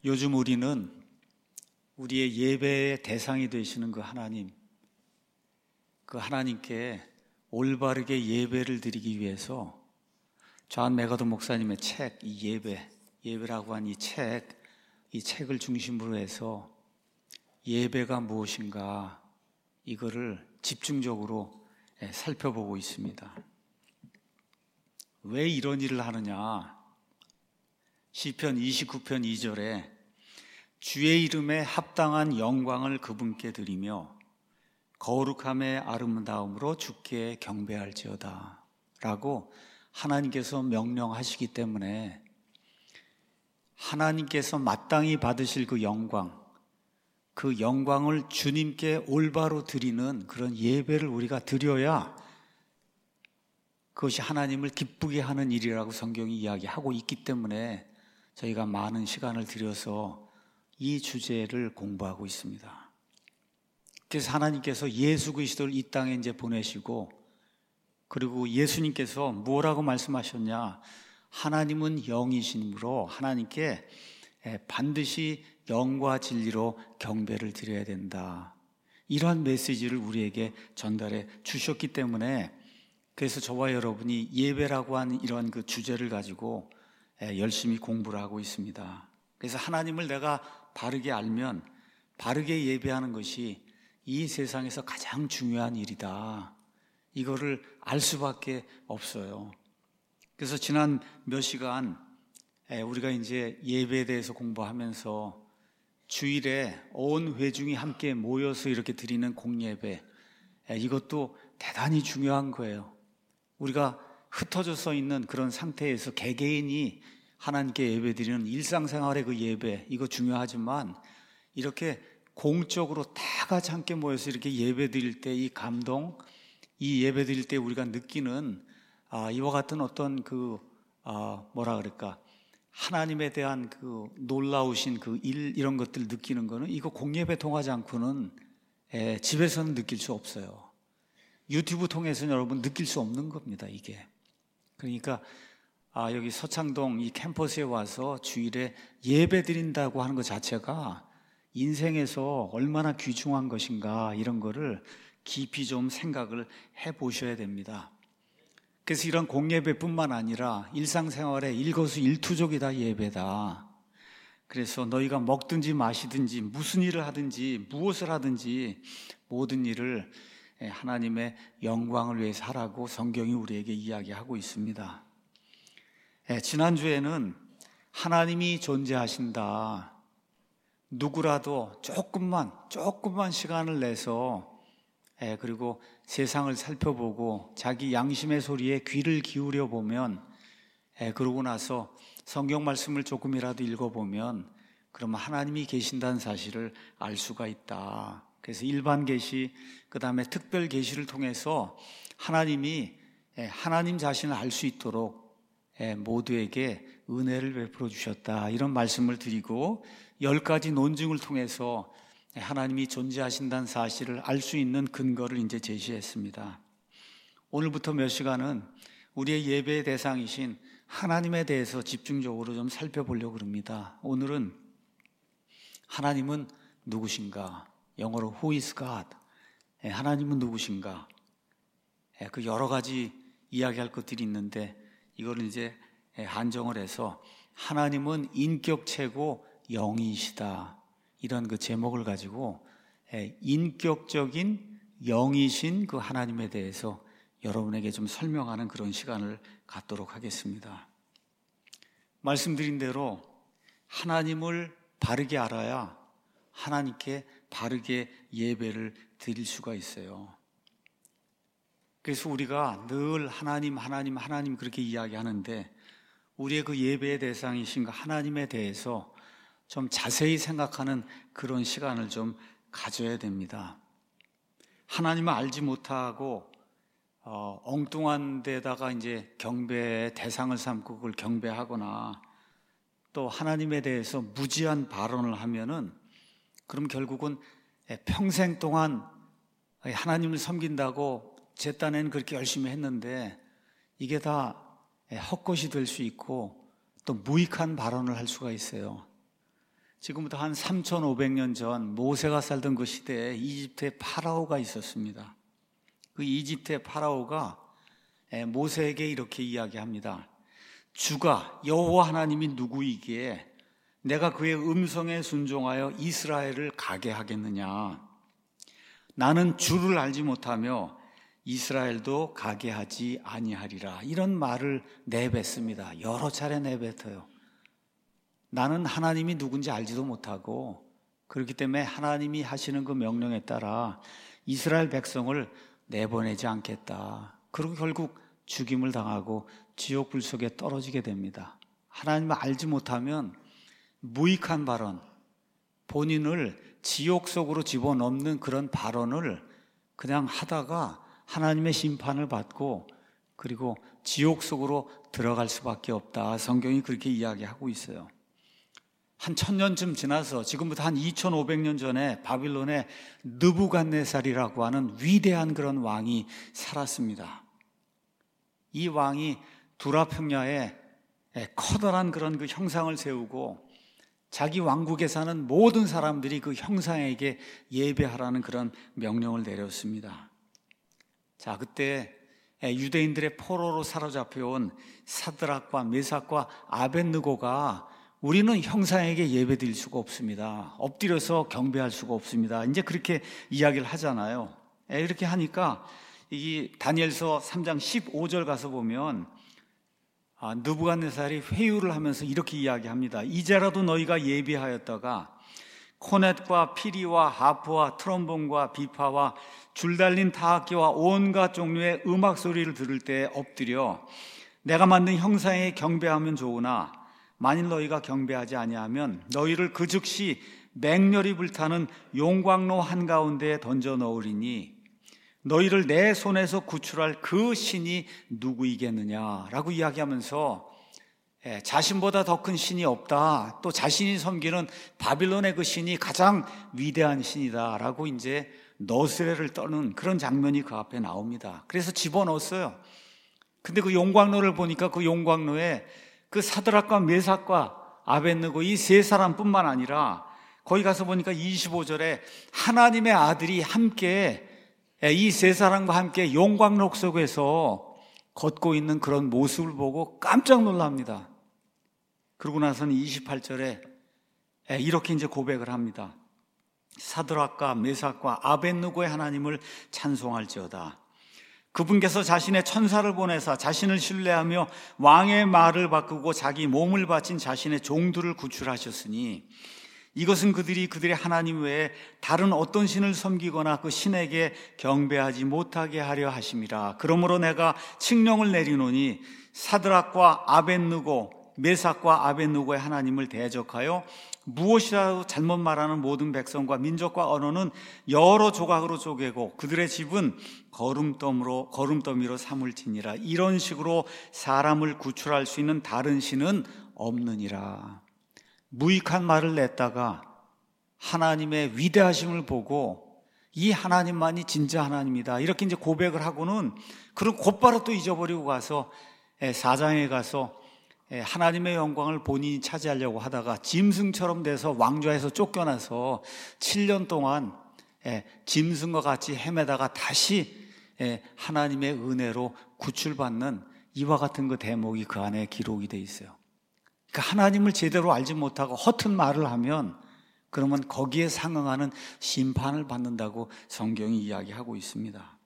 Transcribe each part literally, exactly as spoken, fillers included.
요즘 우리는 우리의 예배의 대상이 되시는 그 하나님, 그 하나님께 올바르게 예배를 드리기 위해서 존 맥어도 목사님의 책, 이 예배, 예배라고 한 이 책, 이 책을 중심으로 해서 예배가 무엇인가 이거를 집중적으로 살펴보고 있습니다. 왜 이런 일을 하느냐? 시편 이십구 편 이 절에 주의 이름에 합당한 영광을 그분께 드리며 거룩함의 아름다움으로 주께 경배할지어다 라고 하나님께서 명령하시기 때문에 하나님께서 마땅히 받으실 그 영광, 그 영광을 주님께 올바로 드리는 그런 예배를 우리가 드려야 그것이 하나님을 기쁘게 하는 일이라고 성경이 이야기하고 있기 때문에 저희가 많은 시간을 들여서 이 주제를 공부하고 있습니다. 그래서 하나님께서 예수 그리스도를 이 땅에 이제 보내시고, 그리고 예수님께서 뭐라고 말씀하셨냐? 하나님은 영이시므로 하나님께 반드시 영과 진리로 경배를 드려야 된다. 이러한 메시지를 우리에게 전달해 주셨기 때문에, 그래서 저와 여러분이 예배라고 하는 이런 그 주제를 가지고 열심히 공부를 하고 있습니다. 그래서 하나님을 내가 바르게 알면 바르게 예배하는 것이 이 세상에서 가장 중요한 일이다. 이거를 알 수밖에 없어요. 그래서 지난 몇 시간 우리가 이제 예배에 대해서 공부하면서 주일에 온 회중이 함께 모여서 이렇게 드리는 공예배, 이것도 대단히 중요한 거예요. 우리가 흩어져서 있는 그런 상태에서 개개인이 하나님께 예배드리는 일상생활의 그 예배, 이거 중요하지만 이렇게 공적으로 다 같이 함께 모여서 이렇게 예배드릴 때 이 감동, 이 예배드릴 때 우리가 느끼는 아, 이와 같은 어떤 그 아, 뭐라 그럴까, 하나님에 대한 그 놀라우신 그 일, 이런 것들을 느끼는 거는 이거 공예배 통하지 않고는 에, 집에서는 느낄 수 없어요. 유튜브 통해서는 여러분 느낄 수 없는 겁니다, 이게. 그러니까 아, 여기 서창동 이 캠퍼스에 와서 주일에 예배 드린다고 하는 것 자체가 인생에서 얼마나 귀중한 것인가, 이런 거를 깊이 좀 생각을 해보셔야 됩니다. 그래서 이런 공예배뿐만 아니라 일상생활의 일거수일투족이 다 예배다. 그래서 너희가 먹든지 마시든지 무슨 일을 하든지 무엇을 하든지 모든 일을 하나님의 영광을 위해서 하라고 성경이 우리에게 이야기하고 있습니다. 지난주에는 하나님이 존재하신다. 누구라도 조금만 조금만 시간을 내서 그리고 세상을 살펴보고 자기 양심의 소리에 귀를 기울여 보면, 그러고 나서 성경 말씀을 조금이라도 읽어보면 그러면 하나님이 계신다는 사실을 알 수가 있다. 그래서 일반 계시, 그 다음에 특별 계시를 통해서 하나님이 하나님 자신을 알 수 있도록 모두에게 은혜를 베풀어 주셨다, 이런 말씀을 드리고, 열 가지 논증을 통해서 하나님이 존재하신다는 사실을 알 수 있는 근거를 이제 제시했습니다. 오늘부터 몇 시간은 우리의 예배의 대상이신 하나님에 대해서 집중적으로 좀 살펴보려고 합니다. 오늘은 하나님은 누구신가? 영어로 Who is God? 하나님은 누구신가? 그 여러 가지 이야기할 것들이 있는데 이거를 이제 한정을 해서 하나님은 인격체고 영이시다, 이런 그 제목을 가지고 인격적인 영이신 그 하나님에 대해서 여러분에게 좀 설명하는 그런 시간을 갖도록 하겠습니다. 말씀드린 대로 하나님을 바르게 알아야 하나님께 바르게 예배를 드릴 수가 있어요. 그래서 우리가 늘 하나님, 하나님, 하나님 그렇게 이야기하는데 우리의 그 예배의 대상이신 그 하나님에 대해서 좀 자세히 생각하는 그런 시간을 좀 가져야 됩니다. 하나님을 알지 못하고 어, 엉뚱한 데다가 이제 경배의 대상을 삼고 그걸 경배하거나 또 하나님에 대해서 무지한 발언을 하면은 그럼 결국은 평생 동안 하나님을 섬긴다고 제 딴에는 그렇게 열심히 했는데 이게 다 헛것이 될 수 있고 또 무익한 발언을 할 수가 있어요. 지금부터 한 삼천오백 년 전 모세가 살던 그 시대에 이집트에 파라오가 있었습니다. 그 이집트의 파라오가 모세에게 이렇게 이야기합니다. 주가 여호와 하나님이 누구이기에 내가 그의 음성에 순종하여 이스라엘을 가게 하겠느냐? 나는 주를 알지 못하며 이스라엘도 가게 하지 아니하리라. 이런 말을 내뱉습니다. 여러 차례 내뱉어요. 나는 하나님이 누군지 알지도 못하고 그렇기 때문에 하나님이 하시는 그 명령에 따라 이스라엘 백성을 내보내지 않겠다. 그리고 결국 죽임을 당하고 지옥불 속에 떨어지게 됩니다. 하나님을 알지 못하면 무익한 발언, 본인을 지옥 속으로 집어넣는 그런 발언을 그냥 하다가 하나님의 심판을 받고 그리고 지옥 속으로 들어갈 수밖에 없다. 성경이 그렇게 이야기하고 있어요. 한 천년쯤 지나서 지금부터 한 이천오백 년 전에 바빌론에 느부갓네살이라고 하는 위대한 그런 왕이 살았습니다. 이 왕이 두라 평야에 커다란 그런 그 형상을 세우고 자기 왕국에 사는 모든 사람들이 그 형상에게 예배하라는 그런 명령을 내렸습니다. 자, 그때 유대인들의 포로로 사로잡혀온 사드락과 메삭과 아벳느고가 우리는 형상에게 예배드릴 수가 없습니다. 엎드려서 경배할 수가 없습니다. 이제 그렇게 이야기를 하잖아요. 이렇게 하니까 이 다니엘서 삼 장 십오 절 가서 보면 아, 느부갓네살이 회유를 하면서 이렇게 이야기합니다. 이제라도 너희가 예비하였다가 코넷과 피리와 하프와 트럼본과 비파와 줄달린 타악기와 온갖 종류의 음악 소리를 들을 때 엎드려 내가 만든 형상에 경배하면 좋으나 만일 너희가 경배하지 아니하면 너희를 그 즉시 맹렬히 불타는 용광로 한가운데에 던져 넣으리니 너희를 내 손에서 구출할 그 신이 누구이겠느냐라고 이야기하면서 자신보다 더 큰 신이 없다. 또 자신이 섬기는 바빌론의 그 신이 가장 위대한 신이다라고 이제 너스레를 떠는 그런 장면이 그 앞에 나옵니다. 그래서 집어넣었어요. 근데 그 용광로를 보니까 그 용광로에 그 사드락과 메삭과 아벳느고 이 세 사람뿐만 아니라 거기 가서 보니까 이십오 절에 하나님의 아들이 함께 이 세 사람과 함께 용광로 속에서 걷고 있는 그런 모습을 보고 깜짝 놀랍니다. 그러고 나서는 이십팔 절에 이렇게 이제 고백을 합니다. 사드락과 메삭과 아벳느고의 하나님을 찬송할지어다. 그분께서 자신의 천사를 보내사 자신을 신뢰하며 왕의 말을 바꾸고 자기 몸을 바친 자신의 종들을 구출하셨으니 이것은 그들이 그들의 하나님 외에 다른 어떤 신을 섬기거나 그 신에게 경배하지 못하게 하려 하심이라. 그러므로 내가 칙령을 내리노니 사드락과 아벳느고 메삭과 아벳느고의 하나님을 대적하여 무엇이라도 잘못 말하는 모든 백성과 민족과 언어는 여러 조각으로 쪼개고 그들의 집은 거름더미로, 거름더미로 삼을지니라. 이런 식으로 사람을 구출할 수 있는 다른 신은 없느니라. 무익한 말을 냈다가 하나님의 위대하심을 보고 이 하나님만이 진짜 하나님이다 이렇게 이제 고백을 하고는 그리고 곧바로 또 잊어버리고 가서 사장에 가서 하나님의 영광을 본인이 차지하려고 하다가 짐승처럼 돼서 왕좌에서 쫓겨나서 칠 년 동안 짐승과 같이 헤매다가 다시 하나님의 은혜로 구출받는 이와 같은 그 대목이 그 안에 기록이 돼 있어요. 그러니까 하나님을 제대로 알지 못하고 허튼 말을 하면 그러면 거기에 상응하는 심판을 받는다고 성경이 이야기하고 있습니다.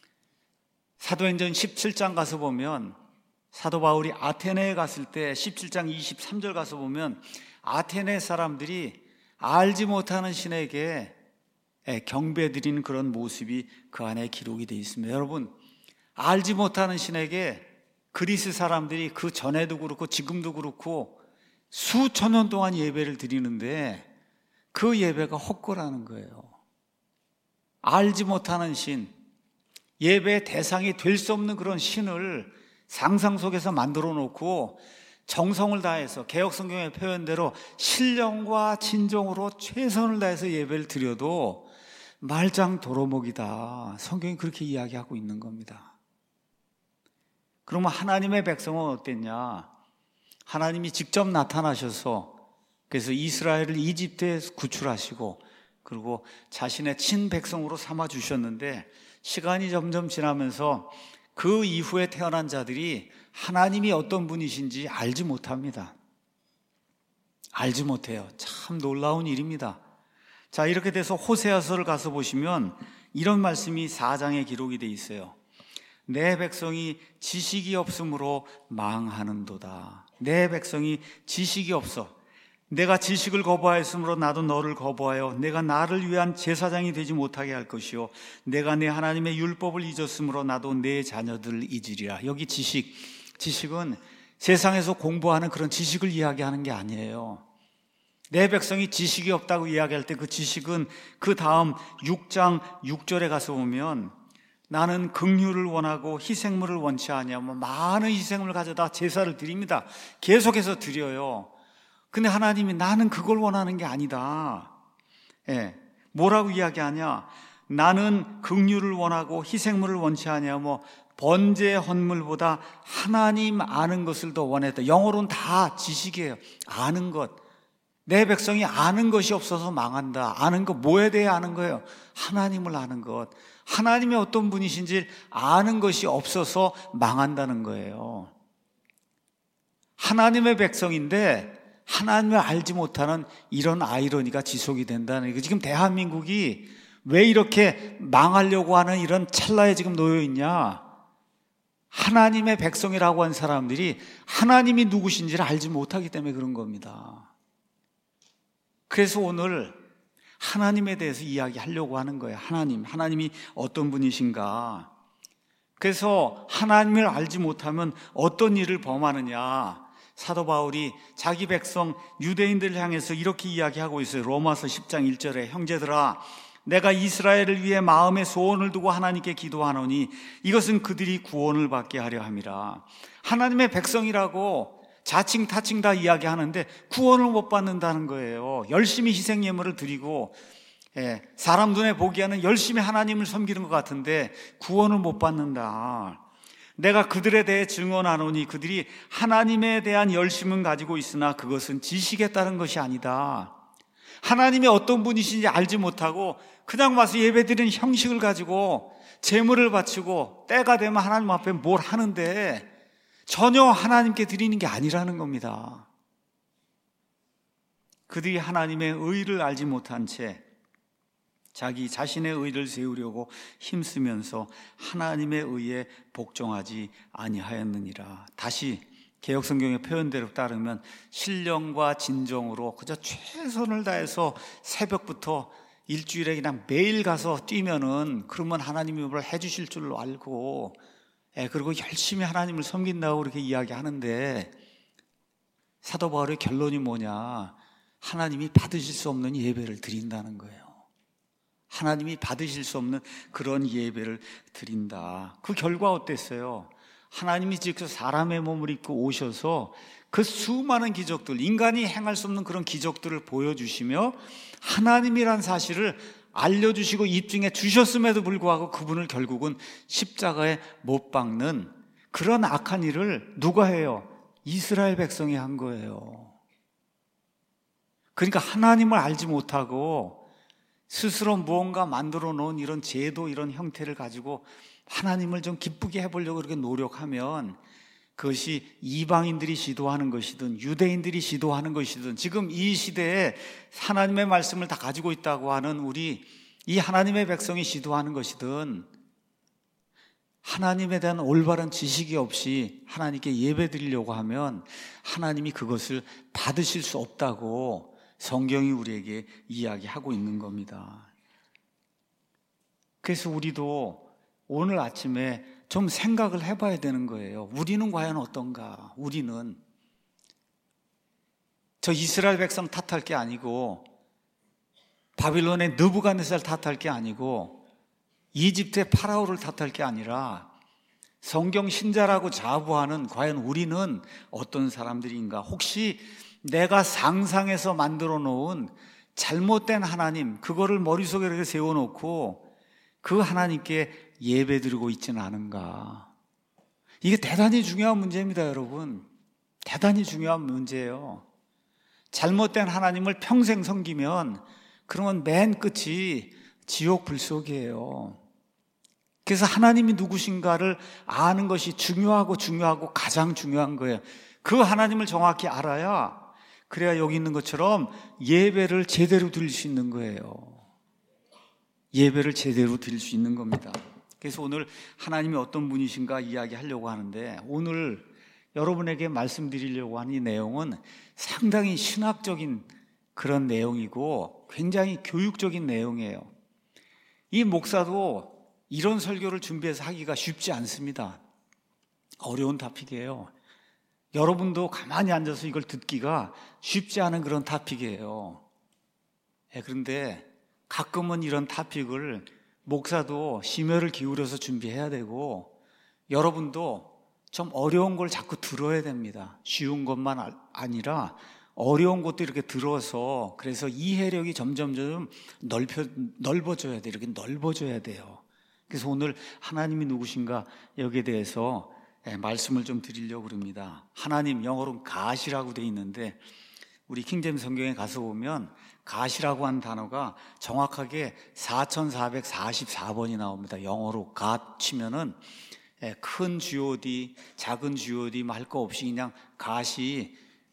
사도행전 십칠 장 가서 보면 사도 바울이 아테네에 갔을 때 십칠 장 이십삼 절 가서 보면 아테네 사람들이 알지 못하는 신에게 경배드리는 그런 모습이 그 안에 기록이 되어 있습니다. 여러분, 알지 못하는 신에게 그리스 사람들이 그 전에도 그렇고 지금도 그렇고 수천 년 동안 예배를 드리는데 그 예배가 헛거라는 거예요. 알지 못하는 신, 예배의 대상이 될 수 없는 그런 신을 상상 속에서 만들어 놓고 정성을 다해서 개역 성경의 표현대로 신령과 진정으로 최선을 다해서 예배를 드려도 말짱 도루묵이다. 성경이 그렇게 이야기하고 있는 겁니다. 그러면 하나님의 백성은 어땠냐? 하나님이 직접 나타나셔서 그래서 이스라엘을 이집트에서 구출하시고 그리고 자신의 친백성으로 삼아주셨는데 시간이 점점 지나면서 그 이후에 태어난 자들이 하나님이 어떤 분이신지 알지 못합니다. 알지 못해요. 참 놀라운 일입니다. 자, 이렇게 돼서 호세아서를 가서 보시면 이런 말씀이 사 장에 기록이 돼 있어요. 내 백성이 지식이 없으므로 망하는도다. 내 백성이 지식이 없어. 내가 지식을 거부하였으므로 나도 너를 거부하여 내가 나를 위한 제사장이 되지 못하게 할 것이요 내가 내 하나님의 율법을 잊었으므로 나도 내 자녀들을 잊으리라. 여기 지식, 지식은 세상에서 공부하는 그런 지식을 이야기하는 게 아니에요. 내 백성이 지식이 없다고 이야기할 때 그 지식은 그 다음 육 장 육 절에 가서 보면 나는 긍휼을 원하고 희생물을 원치 아니하며 많은 희생물을 가져다 제사를 드립니다. 계속해서 드려요. 근데 하나님이 나는 그걸 원하는 게 아니다. 예, 뭐라고 이야기하냐? 나는 긍휼을 원하고 희생물을 원치 아니하며 번제 헌물보다 하나님 아는 것을 더 원했다. 영어로는 다 지식이에요. 아는 것. 내 백성이 아는 것이 없어서 망한다. 아는 것, 뭐에 대해 아는 거예요? 하나님을 아는 것. 하나님이 어떤 분이신지 아는 것이 없어서 망한다는 거예요. 하나님의 백성인데 하나님을 알지 못하는 이런 아이러니가 지속이 된다는 거예요. 지금 대한민국이 왜 이렇게 망하려고 하는 이런 찰나에 지금 놓여 있냐? 하나님의 백성이라고 한 사람들이 하나님이 누구신지를 알지 못하기 때문에 그런 겁니다. 그래서 오늘 하나님에 대해서 이야기하려고 하는 거예요. 하나님, 하나님이 어떤 분이신가? 그래서 하나님을 알지 못하면 어떤 일을 범하느냐? 사도 바울이 자기 백성 유대인들을 향해서 이렇게 이야기하고 있어요. 로마서 십 장 일 절에 형제들아 내가 이스라엘을 위해 마음에 소원을 두고 하나님께 기도하노니 이것은 그들이 구원을 받게 하려 함이라. 하나님의 백성이라고 자칭 타칭 다 이야기하는데 구원을 못 받는다는 거예요. 열심히 희생 예물을 드리고 예, 사람 눈에 보기에는 열심히 하나님을 섬기는 것 같은데 구원을 못 받는다. 내가 그들에 대해 증언하노니 그들이 하나님에 대한 열심은 가지고 있으나 그것은 지식에 따른 것이 아니다. 하나님이 어떤 분이신지 알지 못하고 그냥 와서 예배드리는 형식을 가지고 제물을 바치고 때가 되면 하나님 앞에 뭘 하는데 전혀 하나님께 드리는 게 아니라는 겁니다. 그들이 하나님의 의를 알지 못한 채 자기 자신의 의를 세우려고 힘쓰면서 하나님의 의에 복종하지 아니하였느니라. 다시 개역성경의 표현대로 따르면 신령과 진정으로 그저 최선을 다해서 새벽부터 일주일에 그냥 매일 가서 뛰면은 그러면 하나님이 뭘 해주실 줄로 알고 예, 그리고 열심히 하나님을 섬긴다고 그렇게 이야기하는데 사도 바울의 결론이 뭐냐? 하나님이 받으실 수 없는 예배를 드린다는 거예요. 하나님이 받으실 수 없는 그런 예배를 드린다. 그 결과 어땠어요? 하나님이 직접 사람의 몸을 입고 오셔서 그 수많은 기적들, 인간이 행할 수 없는 그런 기적들을 보여주시며 하나님이란 사실을 알려주시고 입증해 주셨음에도 불구하고 그분을 결국은 십자가에 못 박는 그런 악한 일을 누가 해요? 이스라엘 백성이 한 거예요. 그러니까 하나님을 알지 못하고 스스로 무언가 만들어 놓은 이런 제도, 이런 형태를 가지고 하나님을 좀 기쁘게 해보려고 그렇게 노력하면 그것이 이방인들이 시도하는 것이든 유대인들이 시도하는 것이든 지금 이 시대에 하나님의 말씀을 다 가지고 있다고 하는 우리 이 하나님의 백성이 시도하는 것이든 하나님에 대한 올바른 지식이 없이 하나님께 예배 드리려고 하면 하나님이 그것을 받으실 수 없다고 성경이 우리에게 이야기하고 있는 겁니다. 그래서 우리도 오늘 아침에 좀 생각을 해봐야 되는 거예요. 우리는 과연 어떤가? 우리는 저 이스라엘 백성 탓할 게 아니고 바빌론의 느부갓네살 탓할 게 아니고 이집트의 파라오를 탓할 게 아니라 성경 신자라고 자부하는 과연 우리는 어떤 사람들인가? 혹시 내가 상상해서 만들어 놓은 잘못된 하나님, 그거를 머릿속에 이렇게 세워놓고 그 하나님께 예배드리고 있지는 않은가? 이게 대단히 중요한 문제입니다, 여러분. 대단히 중요한 문제예요. 잘못된 하나님을 평생 섬기면 그러면 맨 끝이 지옥 불속이에요. 그래서 하나님이 누구신가를 아는 것이 중요하고 중요하고 가장 중요한 거예요. 그 하나님을 정확히 알아야, 그래야 여기 있는 것처럼 예배를 제대로 드릴 수 있는 거예요. 예배를 제대로 드릴 수 있는 겁니다. 그래서 오늘 하나님이 어떤 분이신가 이야기하려고 하는데, 오늘 여러분에게 말씀드리려고 하는 이 내용은 상당히 신학적인 그런 내용이고 굉장히 교육적인 내용이에요. 이 목사도 이런 설교를 준비해서 하기가 쉽지 않습니다. 어려운 토픽이에요. 여러분도 가만히 앉아서 이걸 듣기가 쉽지 않은 그런 토픽이에요. 예, 그런데 가끔은 이런 토픽을 목사도 심혈을 기울여서 준비해야 되고, 여러분도 좀 어려운 걸 자꾸 들어야 됩니다. 쉬운 것만 아니라 어려운 것도 이렇게 들어서, 그래서 이해력이 점점점 넓혀, 넓어져야 돼요. 이렇게 넓어져야 돼요. 그래서 오늘 하나님이 누구신가 여기에 대해서 말씀을 좀 드리려고 합니다. 하나님, 영어로는 God이라고 되어 있는데 우리 킹제임스 성경에 가서 보면 God이라고 하는 단어가 정확하게 사천사백사십사 번이 나옵니다. 영어로 God 치면은 큰 지오디, 작은 지오디 할 거 없이 그냥 God이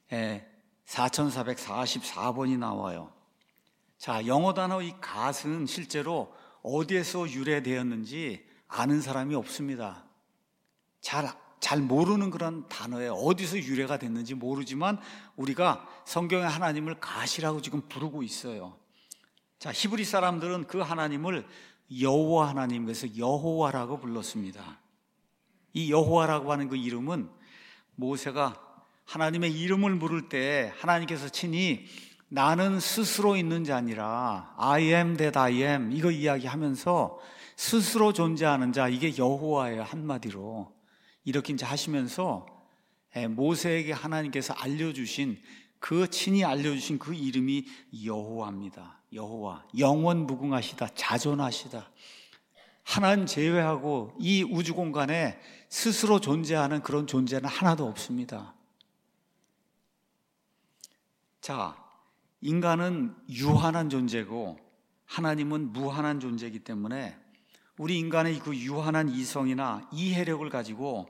사천사백사십사 번이 나와요. 자, 영어 단어 이 God은 실제로 어디에서 유래되었는지 아는 사람이 없습니다. 잘, 잘 모르는 그런 단어예요. 어디서 유래가 됐는지 모르지만 우리가 성경의 하나님을 God이라고 지금 부르고 있어요. 자, 히브리 사람들은 그 하나님을 여호와 하나님, 그래서 여호와라고 불렀습니다. 이 여호와라고 하는 그 이름은 모세가 하나님의 이름을 물을 때 하나님께서 친히 나는 스스로 있는 자 아니라 I am that I am 이거 이야기하면서 스스로 존재하는 자, 이게 여호와예요. 한마디로 이렇게 이제 하시면서 모세에게 하나님께서 알려주신, 그 친히 알려주신 그 이름이 여호와입니다. 여호와, 영원 무궁하시다, 자존하시다. 하나님 제외하고 이 우주 공간에 스스로 존재하는 그런 존재는 하나도 없습니다. 자, 인간은 유한한 존재고 하나님은 무한한 존재이기 때문에 우리 인간의 그 유한한 이성이나 이해력을 가지고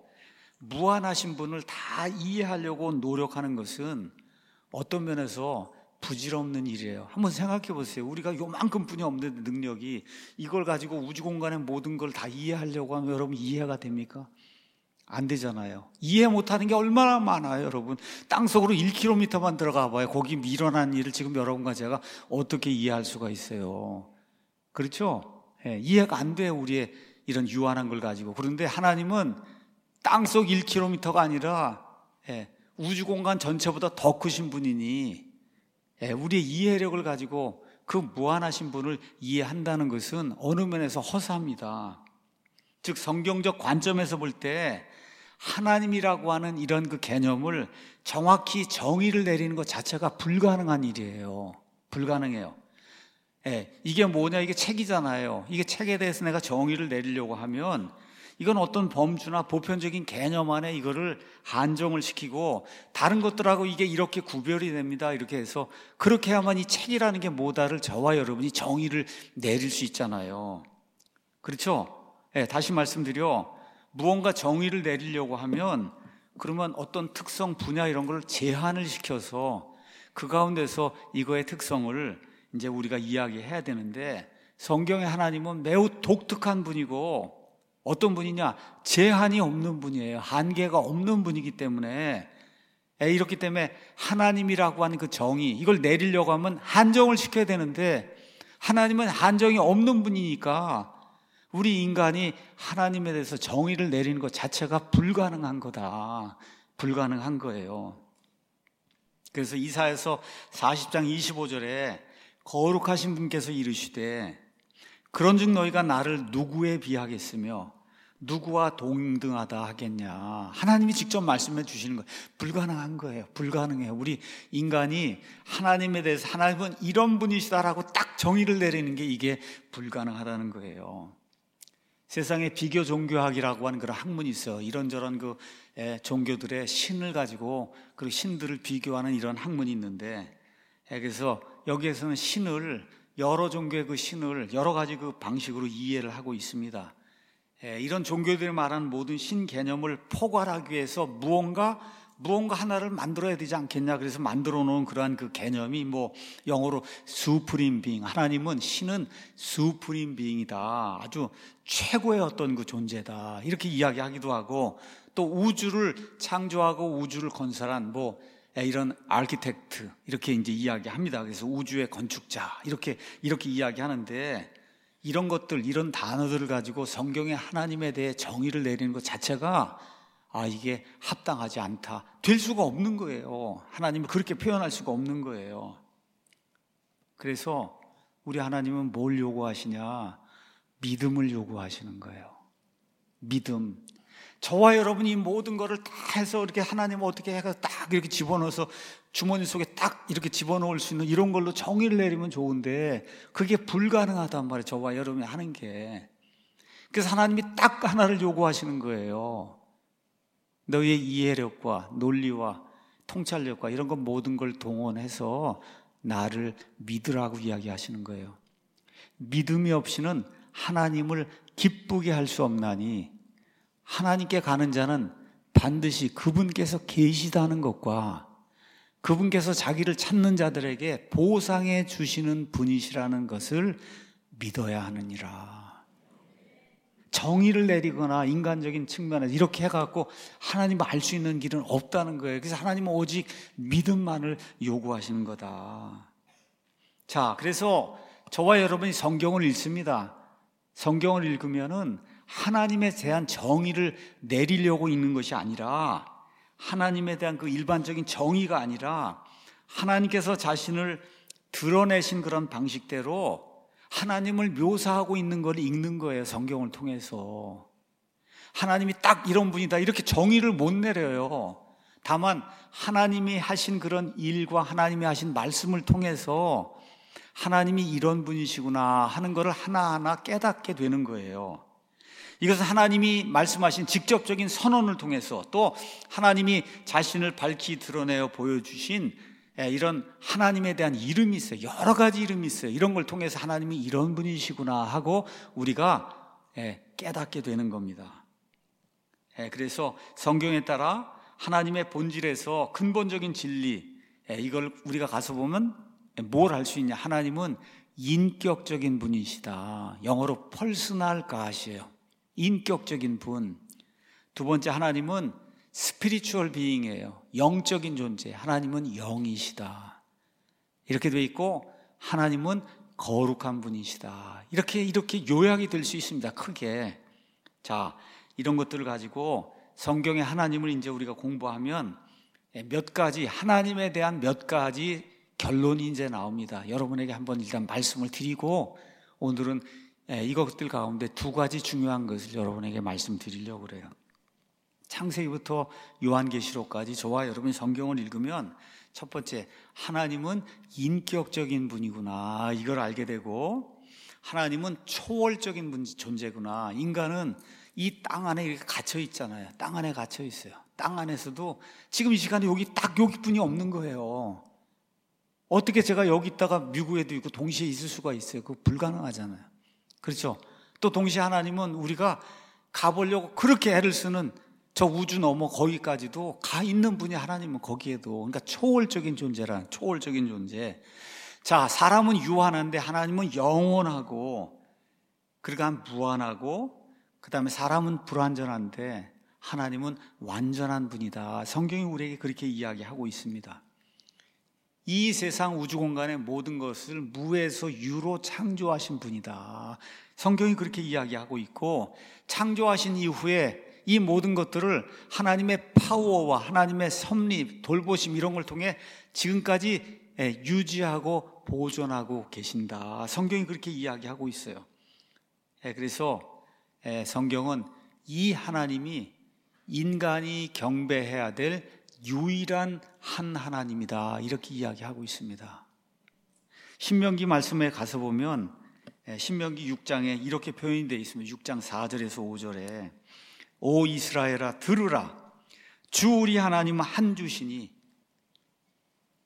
무한하신 분을 다 이해하려고 노력하는 것은 어떤 면에서 부질없는 일이에요. 한번 생각해 보세요. 우리가 요만큼 뿐이 없는 능력이, 이걸 가지고 우주 공간의 모든 걸 다 이해하려고 하면 여러분 이해가 됩니까? 안 되잖아요. 이해 못하는 게 얼마나 많아요. 여러분, 땅속으로 일 킬로미터만 들어가 봐요. 거기 일어난 일을 지금 여러분과 제가 어떻게 이해할 수가 있어요? 그렇죠? 예, 이해가 안 돼요. 우리의 이런 유한한 걸 가지고. 그런데 하나님은 땅속 일 킬로미터가 아니라 예, 우주 공간 전체보다 더 크신 분이니 예, 우리의 이해력을 가지고 그 무한하신 분을 이해한다는 것은 어느 면에서 허사합니다. 즉 성경적 관점에서 볼 때 하나님이라고 하는 이런 그 개념을 정확히 정의를 내리는 것 자체가 불가능한 일이에요. 불가능해요. 예, 이게 뭐냐, 이게 책이잖아요. 이게 책에 대해서 내가 정의를 내리려고 하면 이건 어떤 범주나 보편적인 개념 안에 이거를 한정을 시키고 다른 것들하고 이게 이렇게 구별이 됩니다. 이렇게 해서 그렇게 해야만 이 책이라는 게 뭐다를 저와 여러분이 정의를 내릴 수 있잖아요. 그렇죠? 네, 다시 말씀드려, 무언가 정의를 내리려고 하면 그러면 어떤 특성 분야 이런 걸 제한을 시켜서 그 가운데서 이거의 특성을 이제 우리가 이야기해야 되는데, 성경의 하나님은 매우 독특한 분이고 어떤 분이냐? 제한이 없는 분이에요. 한계가 없는 분이기 때문에, 이렇기 때문에 하나님이라고 하는 그 정의, 이걸 내리려고 하면 한정을 시켜야 되는데 하나님은 한정이 없는 분이니까 우리 인간이 하나님에 대해서 정의를 내리는 것 자체가 불가능한 거다. 불가능한 거예요. 그래서 이사야서 사십 장 이십오 절에 거룩하신 분께서 이르시되 그런즉 너희가 나를 누구에 비하겠으며 누구와 동등하다 하겠냐. 하나님이 직접 말씀해 주시는 거예요. 불가능한 거예요. 불가능해요. 우리 인간이 하나님에 대해서 하나님은 이런 분이시다라고 딱 정의를 내리는 게 이게 불가능하다는 거예요. 세상에 비교 종교학이라고 하는 그런 학문이 있어요. 이런저런 그 종교들의 신을 가지고 그 신들을 비교하는 이런 학문이 있는데, 그래서 여기에서는 신을, 여러 종교의 그 신을 여러 가지 그 방식으로 이해를 하고 있습니다. 이런 종교들이 말하는 모든 신 개념을 포괄하기 위해서 무언가 무언가 하나를 만들어야 되지 않겠냐. 그래서 만들어 놓은 그러한 그 개념이 뭐 영어로 supreme being, 하나님은, 신은 supreme being이다, 아주 최고의 어떤 그 존재다, 이렇게 이야기하기도 하고, 또 우주를 창조하고 우주를 건설한 뭐 이런 아키텍트, 이렇게 이제 이야기합니다. 그래서 우주의 건축자, 이렇게 이렇게 이야기하는데, 이런 것들, 이런 단어들을 가지고 성경에 하나님에 대해 정의를 내리는 것 자체가 아, 이게 합당하지 않다, 될 수가 없는 거예요. 하나님을 그렇게 표현할 수가 없는 거예요. 그래서 우리 하나님은 뭘 요구하시냐? 믿음을 요구하시는 거예요. 믿음. 저와 여러분이 모든 거를 다 해서 이렇게 하나님을 어떻게 해서 딱 이렇게 집어넣어서 주머니 속에 딱 이렇게 집어넣을 수 있는 이런 걸로 정의를 내리면 좋은데, 그게 불가능하단 말이에요. 저와 여러분이 하는 게. 그래서 하나님이 딱 하나를 요구하시는 거예요. 너희의 이해력과 논리와 통찰력과 이런 것 모든 걸 동원해서 나를 믿으라고 이야기하시는 거예요. 믿음이 없이는 하나님을 기쁘게 할 수 없나니, 하나님께 가는 자는 반드시 그분께서 계시다는 것과 그분께서 자기를 찾는 자들에게 보상해 주시는 분이시라는 것을 믿어야 하느니라. 정의를 내리거나 인간적인 측면에서 이렇게 해갖고 하나님을 알 수 있는 길은 없다는 거예요. 그래서 하나님은 오직 믿음만을 요구하시는 거다. 자, 그래서 저와 여러분이 성경을 읽습니다. 성경을 읽으면은 하나님에 대한 정의를 내리려고 읽는 것이 아니라, 하나님에 대한 그 일반적인 정의가 아니라 하나님께서 자신을 드러내신 그런 방식대로 하나님을 묘사하고 있는 걸 읽는 거예요. 성경을 통해서. 하나님이 딱 이런 분이다, 이렇게 정의를 못 내려요. 다만 하나님이 하신 그런 일과 하나님이 하신 말씀을 통해서 하나님이 이런 분이시구나 하는 것을 하나하나 깨닫게 되는 거예요. 이것은 하나님이 말씀하신 직접적인 선언을 통해서, 또 하나님이 자신을 밝히 드러내어 보여주신 이런 하나님에 대한 이름이 있어요. 여러 가지 이름이 있어요. 이런 걸 통해서 하나님이 이런 분이시구나 하고 우리가 깨닫게 되는 겁니다. 그래서 성경에 따라 하나님의 본질에서 근본적인 진리, 이걸 우리가 가서 보면 뭘 할 수 있냐? 하나님은 인격적인 분이시다. 영어로 personal God이에요. 인격적인 분. 두 번째, 하나님은 스피리추얼 비잉이에요. 영적인 존재. 하나님은 영이시다. 이렇게 돼 있고, 하나님은 거룩한 분이시다. 이렇게 이렇게 요약이 될 수 있습니다. 크게. 자, 이런 것들을 가지고 성경의 하나님을 이제 우리가 공부하면 몇 가지, 하나님에 대한 몇 가지 결론이 이제 나옵니다. 여러분에게 한번 일단 말씀을 드리고, 오늘은 이것들 가운데 두 가지 중요한 것을 여러분에게 말씀드리려고 그래요. 창세기부터 요한계시록까지 저와 여러분이 성경을 읽으면 첫 번째, 하나님은 인격적인 분이구나, 이걸 알게 되고, 하나님은 초월적인 분, 존재구나. 인간은 이 땅 안에 이렇게 갇혀 있잖아요. 땅 안에 갇혀 있어요. 땅 안에서도 지금 이 시간에 여기 딱 여기뿐이 없는 거예요. 어떻게 제가 여기 있다가 미국에도 있고 동시에 있을 수가 있어요? 그거 불가능하잖아요. 그렇죠? 또 동시에 하나님은 우리가 가보려고 그렇게 애를 쓰는 저 우주 넘어 거기까지도 가 있는 분이 하나님은 거기에도, 그러니까 초월적인 존재란, 초월적인 존재. 자, 사람은 유한한데 하나님은 영원하고, 그러니까 무한하고, 그 다음에 사람은 불완전한데 하나님은 완전한 분이다. 성경이 우리에게 그렇게 이야기하고 있습니다. 이 세상 우주 공간의 모든 것을 무에서 유로 창조하신 분이다. 성경이 그렇게 이야기하고 있고, 창조하신 이후에 이 모든 것들을 하나님의 파워와 하나님의 섭리, 돌보심 이런 걸 통해 지금까지 유지하고 보존하고 계신다. 성경이 그렇게 이야기하고 있어요. 그래서 성경은 이 하나님이 인간이 경배해야 될 유일한 한 하나님이다, 이렇게 이야기하고 있습니다. 신명기 말씀에 가서 보면 신명기 육 장에 이렇게 표현이 되어 있습니다. 육 장 사 절에서 오 절에 오 이스라엘아 들으라, 주 우리 하나님은 한 주시니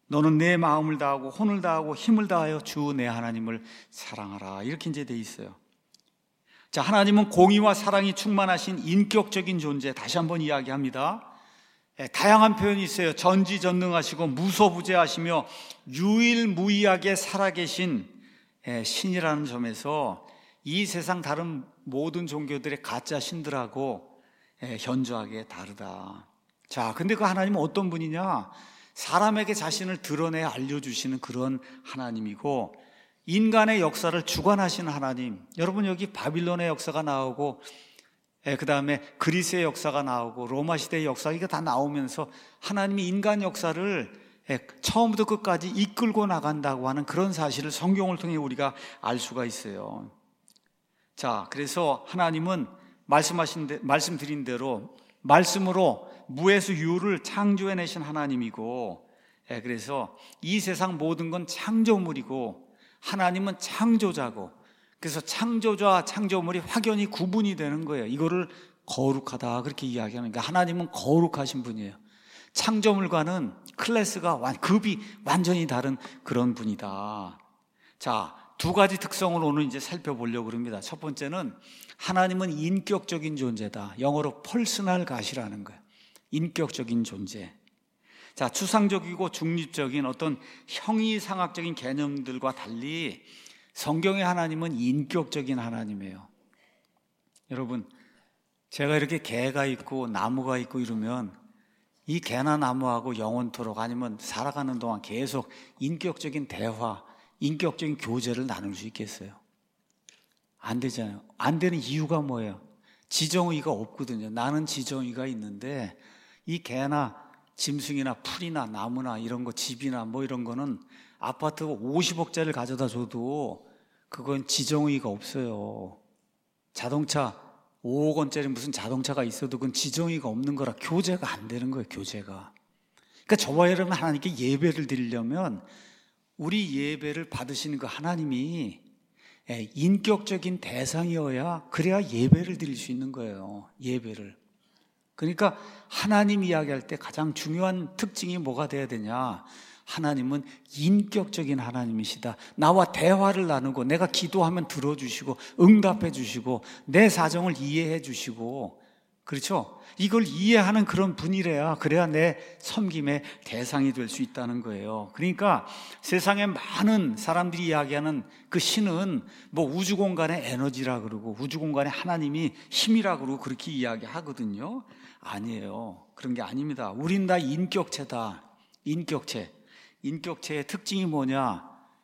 너는 내 마음을 다하고 혼을 다하고 힘을 다하여 주 내 하나님을 사랑하라. 이렇게 이제 돼 있어요. 자, 하나님은 공의와 사랑이 충만하신 인격적인 존재, 다시 한번 이야기합니다. 예, 다양한 표현이 있어요. 전지전능하시고 무소부재하시며 유일무이하게 살아계신 예, 신이라는 점에서 이 세상 다른 모든 종교들의 가짜 신들하고 예, 현저하게 다르다. 자, 근데 그 하나님은 어떤 분이냐? 사람에게 자신을 드러내 알려주시는 그런 하나님이고, 인간의 역사를 주관하시는 하나님. 여러분, 여기 바빌론의 역사가 나오고 예, 그 다음에 그리스의 역사가 나오고 로마 시대의 역사, 이게 다 나오면서 하나님이 인간 역사를 예, 처음부터 끝까지 이끌고 나간다고 하는 그런 사실을 성경을 통해 우리가 알 수가 있어요. 자, 그래서 하나님은 말씀하신 데, 말씀드린 대로 말씀으로 무에서 유를 창조해내신 하나님이고, 예, 그래서 이 세상 모든 건 창조물이고 하나님은 창조자고, 그래서 창조자와 창조물이 확연히 구분이 되는 거예요. 이거를 거룩하다 그렇게 이야기하는 거예요. 하나님은 거룩하신 분이에요. 창조물과는 클래스가, 급이 완전히 다른 그런 분이다. 자, 두 가지 특성을 오늘 이제 살펴보려고 합니다. 첫 번째는 하나님은 인격적인 존재다. 영어로 퍼스널 갓이라는 거예요. 인격적인 존재. 자, 추상적이고 중립적인 어떤 형이상학적인 개념들과 달리 성경의 하나님은 인격적인 하나님이에요. 여러분, 제가 이렇게 개가 있고 나무가 있고 이러면 이 개나 나무하고 영원토록 아니면 살아가는 동안 계속 인격적인 대화, 인격적인 교제를 나눌 수 있겠어요? 안 되잖아요. 안 되는 이유가 뭐예요? 지정의가 없거든요. 나는 지정의가 있는데 이 개나 짐승이나 풀이나 나무나 이런 거, 집이나 뭐 이런 거는 아파트 오십억짜리를 가져다 줘도 그건 지정의가 없어요. 자동차 오억 원짜리 무슨 자동차가 있어도 그건 지정의가 없는 거라 교제가 안 되는 거예요. 교제가. 그러니까 저와 여러분 하나님께 예배를 드리려면 우리 예배를 받으시는 그 하나님이 인격적인 대상이어야, 그래야 예배를 드릴 수 있는 거예요. 예배를. 그러니까 하나님 이야기할 때 가장 중요한 특징이 뭐가 돼야 되냐? 하나님은 인격적인 하나님이시다. 나와 대화를 나누고 내가 기도하면 들어주시고 응답해 주시고 내 사정을 이해해 주시고, 그렇죠? 이걸 이해하는 그런 분이래야, 그래야 내 섬김의 대상이 될 수 있다는 거예요. 그러니까 세상에 많은 사람들이 이야기하는 그 신은 뭐 우주공간의 에너지라 그러고 우주공간의 하나님이 힘이라 그러고 그렇게 이야기하거든요. 아니에요. 그런 게 아닙니다. 우린 다 인격체다. 인격체. 인격체의 특징이 뭐냐?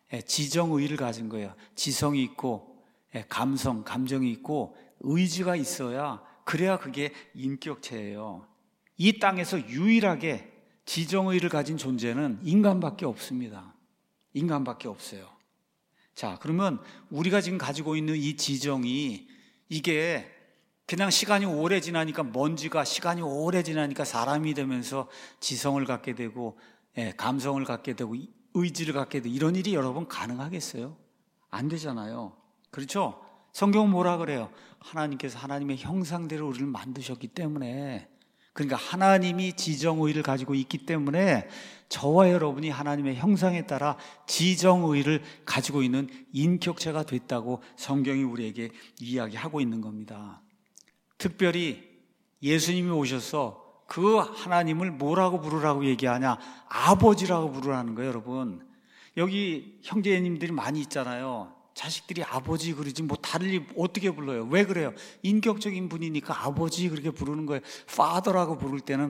지정의를 가진 거예요. 지성이 있고 감성, 감정이 있고 의지가 있어야, 그래야 그게 인격체예요. 이 땅에서 유일하게 지정의를 가진 존재는 인간밖에 없습니다. 인간밖에 없어요. 자, 그러면 우리가 지금 가지고 있는 이 지정이, 이게 그냥 시간이 오래 지나니까, 먼지가 시간이 오래 지나니까 사람이 되면서 지성을 갖게 되고 감성을 갖게 되고 의지를 갖게 되고, 이런 일이 여러분 가능하겠어요? 안 되잖아요. 그렇죠? 성경은 뭐라 그래요? 하나님께서 하나님의 형상대로 우리를 만드셨기 때문에, 그러니까 하나님이 지정의를 가지고 있기 때문에 저와 여러분이 하나님의 형상에 따라 지정의를 가지고 있는 인격체가 됐다고 성경이 우리에게 이야기하고 있는 겁니다. 특별히 예수님이 오셔서 그 하나님을 뭐라고 부르라고 얘기하냐? 아버지라고 부르라는 거예요. 여러분, 여기 형제님들이 많이 있잖아요. 자식들이 아버지 그러지 뭐 달리 어떻게 불러요? 왜 그래요? 인격적인 분이니까 아버지 그렇게 부르는 거예요. father라고 부를 때는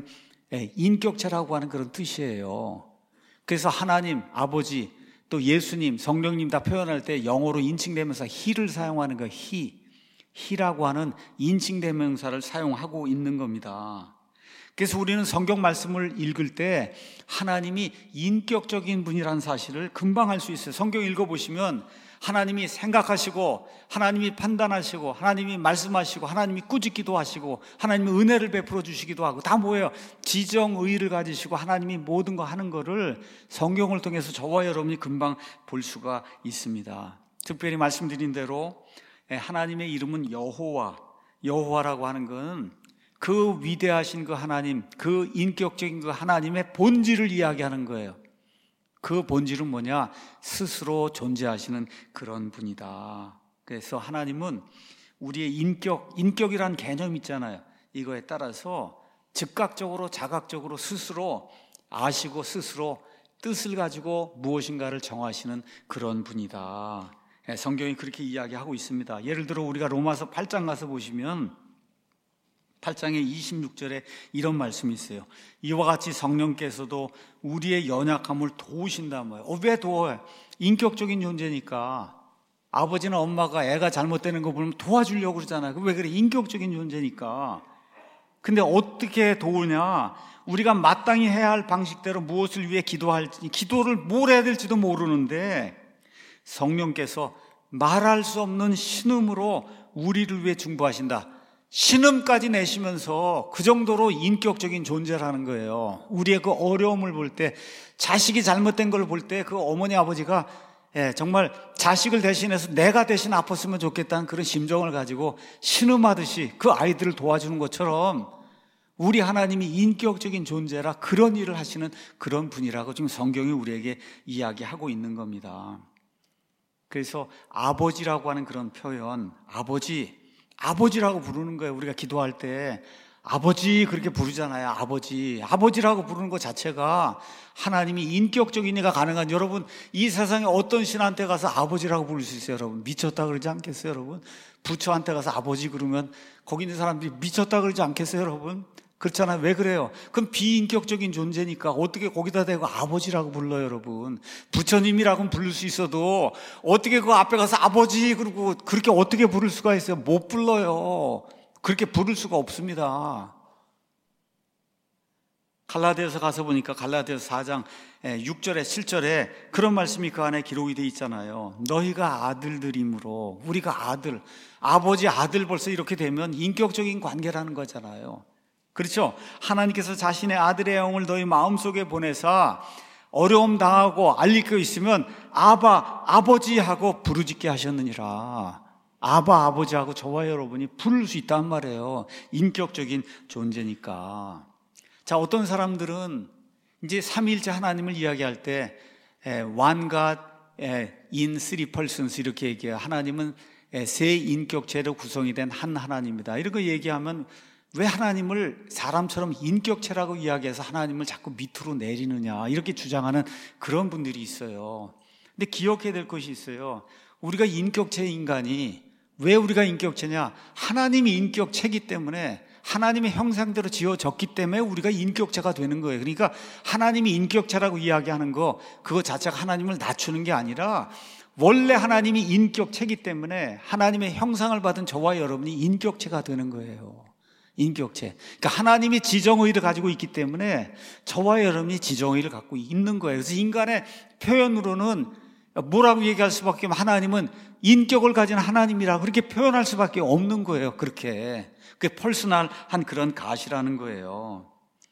인격체라고 하는 그런 뜻이에요. 그래서 하나님, 아버지, 또 예수님, 성령님 다 표현할 때 영어로 인칭대명사 he를 사용하는 거예요. he, he라고 하는 인칭대명사를 사용하고 있는 겁니다. 그래서 우리는 성경 말씀을 읽을 때 하나님이 인격적인 분이라는 사실을 금방 알 수 있어요. 성경 읽어보시면 하나님이 생각하시고, 하나님이 판단하시고, 하나님이 말씀하시고, 하나님이 꾸짖기도 하시고, 하나님이 은혜를 베풀어 주시기도 하고, 다 뭐예요? 지정의를 가지시고 하나님이 모든 거 하는 거를 성경을 통해서 저와 여러분이 금방 볼 수가 있습니다. 특별히 말씀드린 대로 하나님의 이름은 여호와, 여호와라고 하는 건 그 위대하신 그 하나님, 그 인격적인 그 하나님의 본질을 이야기하는 거예요. 그 본질은 뭐냐? 스스로 존재하시는 그런 분이다. 그래서 하나님은 우리의 인격, 인격이란 개념 있잖아요. 이거에 따라서 즉각적으로 자각적으로 스스로 아시고 스스로 뜻을 가지고 무엇인가를 정하시는 그런 분이다. 성경이 그렇게 이야기하고 있습니다. 예를 들어 우리가 로마서 팔 장 가서 보시면 팔 장의 이십육 절에 이런 말씀이 있어요. 이와 같이 성령께서도 우리의 연약함을 도우신단 말이에요. 어, 왜 도와요? 인격적인 존재니까. 아버지나 엄마가 애가 잘못되는 거 보면 도와주려고 그러잖아요. 왜 그래? 인격적인 존재니까. 근데 어떻게 도우냐? 우리가 마땅히 해야 할 방식대로 무엇을 위해 기도할지, 기도를 뭘 해야 될지도 모르는데 성령께서 말할 수 없는 신음으로 우리를 위해 중보하신다. 신음까지 내시면서 그 정도로 인격적인 존재라는 거예요. 우리의 그 어려움을 볼 때, 자식이 잘못된 걸 볼 때 그 어머니 아버지가 예, 정말 자식을 대신해서 내가 대신 아팠으면 좋겠다는 그런 심정을 가지고 신음하듯이 그 아이들을 도와주는 것처럼 우리 하나님이 인격적인 존재라 그런 일을 하시는 그런 분이라고 지금 성경이 우리에게 이야기하고 있는 겁니다. 그래서 아버지라고 하는 그런 표현, 아버지, 아버지라고 부르는 거예요. 우리가 기도할 때 아버지 그렇게 부르잖아요. 아버지, 아버지라고 부르는 것 자체가 하나님이 인격적인 이가 가능한, 여러분 이 세상에 어떤 신한테 가서 아버지라고 부를 수 있어요? 여러분 미쳤다 그러지 않겠어요? 여러분 부처한테 가서 아버지 그러면 거기 있는 사람들이 미쳤다 그러지 않겠어요? 여러분 그렇잖아요. 왜 그래요? 그럼 비인격적인 존재니까 어떻게 거기다 대고 아버지라고 불러요? 여러분 부처님이라고는 부를 수 있어도 어떻게 그 앞에 가서 아버지 그러고 그렇게 어떻게 부를 수가 있어요? 못 불러요. 그렇게 부를 수가 없습니다. 갈라디아서 가서 보니까 갈라디아서 사 장 육 절에 칠 절에 그런 말씀이 그 안에 기록이 되어 있잖아요. 너희가 아들들이므로, 우리가 아들, 아버지 아들 벌써 이렇게 되면 인격적인 관계라는 거잖아요. 그렇죠? 하나님께서 자신의 아들의 영을 너희 마음속에 보내사 어려움 당하고 앓고 있으면 아바, 아버지하고 부르짖게 하셨느니라. 아바, 아버지하고 저와 여러분이 부를 수 있단 말이에요. 인격적인 존재니까. 자, 어떤 사람들은 이제 삼위일체 하나님을 이야기할 때 One God in three persons 이렇게 얘기해요. 하나님은 세 인격체로 구성이 된 한 하나님이다. 이런 거 얘기하면 왜 하나님을 사람처럼 인격체라고 이야기해서 하나님을 자꾸 밑으로 내리느냐 이렇게 주장하는 그런 분들이 있어요. 근데 기억해야 될 것이 있어요. 우리가 인격체 인간이, 왜 우리가 인격체냐? 하나님이 인격체이기 때문에, 하나님의 형상대로 지어졌기 때문에 우리가 인격체가 되는 거예요. 그러니까 하나님이 인격체라고 이야기하는 거, 그거 자체가 하나님을 낮추는 게 아니라 원래 하나님이 인격체이기 때문에 하나님의 형상을 받은 저와 여러분이 인격체가 되는 거예요. 인격체. 그러니까 하나님이 지정의를 가지고 있기 때문에 저와 여러분이 지정의를 갖고 있는 거예요. 그래서 인간의 표현으로는 뭐라고 얘기할 수밖에 없으면 하나님은 인격을 가진 하나님이라고 그렇게 표현할 수밖에 없는 거예요. 그렇게. 그게 퍼스널한 그런 가시라는 거예요.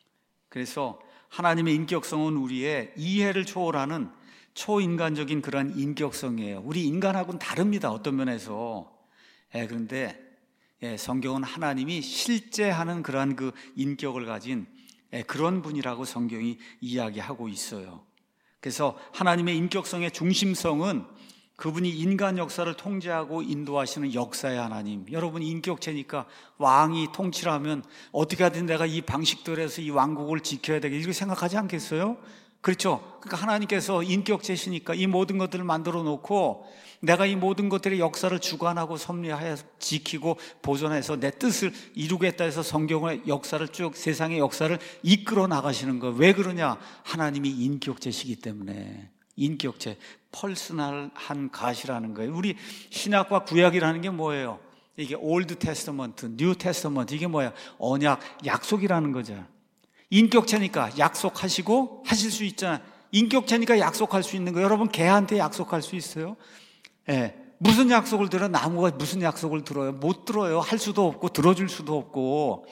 그래서 하나님의 인격성은 우리의 이해를 초월하는 초인간적인 그런 인격성이에요. 우리 인간하고는 다릅니다. 어떤 면에서. 예, 그런데 예, 성경은 하나님이 실제하는 그러한 그 인격을 가진 예, 그런 분이라고 성경이 이야기하고 있어요. 그래서 하나님의 인격성의 중심성은 그분이 인간 역사를 통제하고 인도하시는 역사의 하나님. 여러분 인격체니까 왕이 통치를 하면 어떻게 하든 내가 이 방식대로해서 이 왕국을 지켜야 되겠다 이렇게 생각하지 않겠어요? 그렇죠? 그러니까 하나님께서 인격체시니까 이 모든 것들을 만들어 놓고 내가 이 모든 것들의 역사를 주관하고 섭리하여 지키고 보존해서 내 뜻을 이루겠다 해서 성경의 역사를 쭉, 세상의 역사를 이끌어 나가시는 거예요. 왜 그러냐? 하나님이 인격체시기 때문에. 인격체, 퍼스널한 가시라는 거예요. 우리 신약과 구약이라는 게 뭐예요? 이게 올드 테스터먼트, 뉴 테스터먼트, 이게 뭐야? 언약, 약속이라는 거죠. 인격체니까 약속하시고 하실 수 있잖아요. 인격체니까 약속할 수 있는 거예요. 여러분 개한테 약속할 수 있어요? 예. 무슨 약속을 들어? 나무가 무슨 약속을 들어요? 못 들어요. 할 수도 없고 들어줄 수도 없고.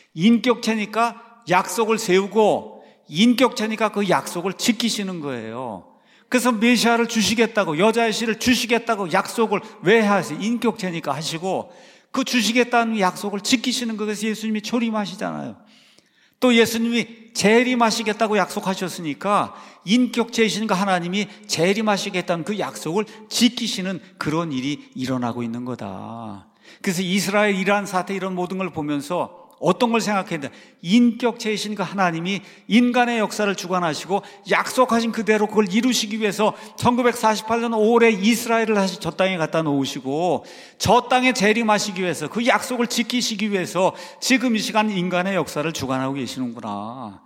인격체니까 약속을 세우고 인격체니까 그 약속을 지키시는 거예요. 그래서 메시아를 주시겠다고, 여자의 씨를 주시겠다고 약속을 왜 하세요? 인격체니까 하시고 그 주시겠다는 약속을 지키시는 거예요. 그래서 예수님이 초림하시잖아요. 또 예수님이 재림하시겠다고 약속하셨으니까 인격체이신 그 하나님이 재림하시겠다는 그 약속을 지키시는 그런 일이 일어나고 있는 거다. 그래서 이스라엘 이란 사태 이런 모든 걸 보면서 어떤 걸 생각했는데, 인격체이신 그 하나님이 인간의 역사를 주관하시고 약속하신 그대로 그걸 이루시기 위해서 천구백사십팔 년 오월에 이스라엘을 다시 저 땅에 갖다 놓으시고 저 땅에 재림하시기 위해서 그 약속을 지키시기 위해서 지금 이 시간 인간의 역사를 주관하고 계시는구나.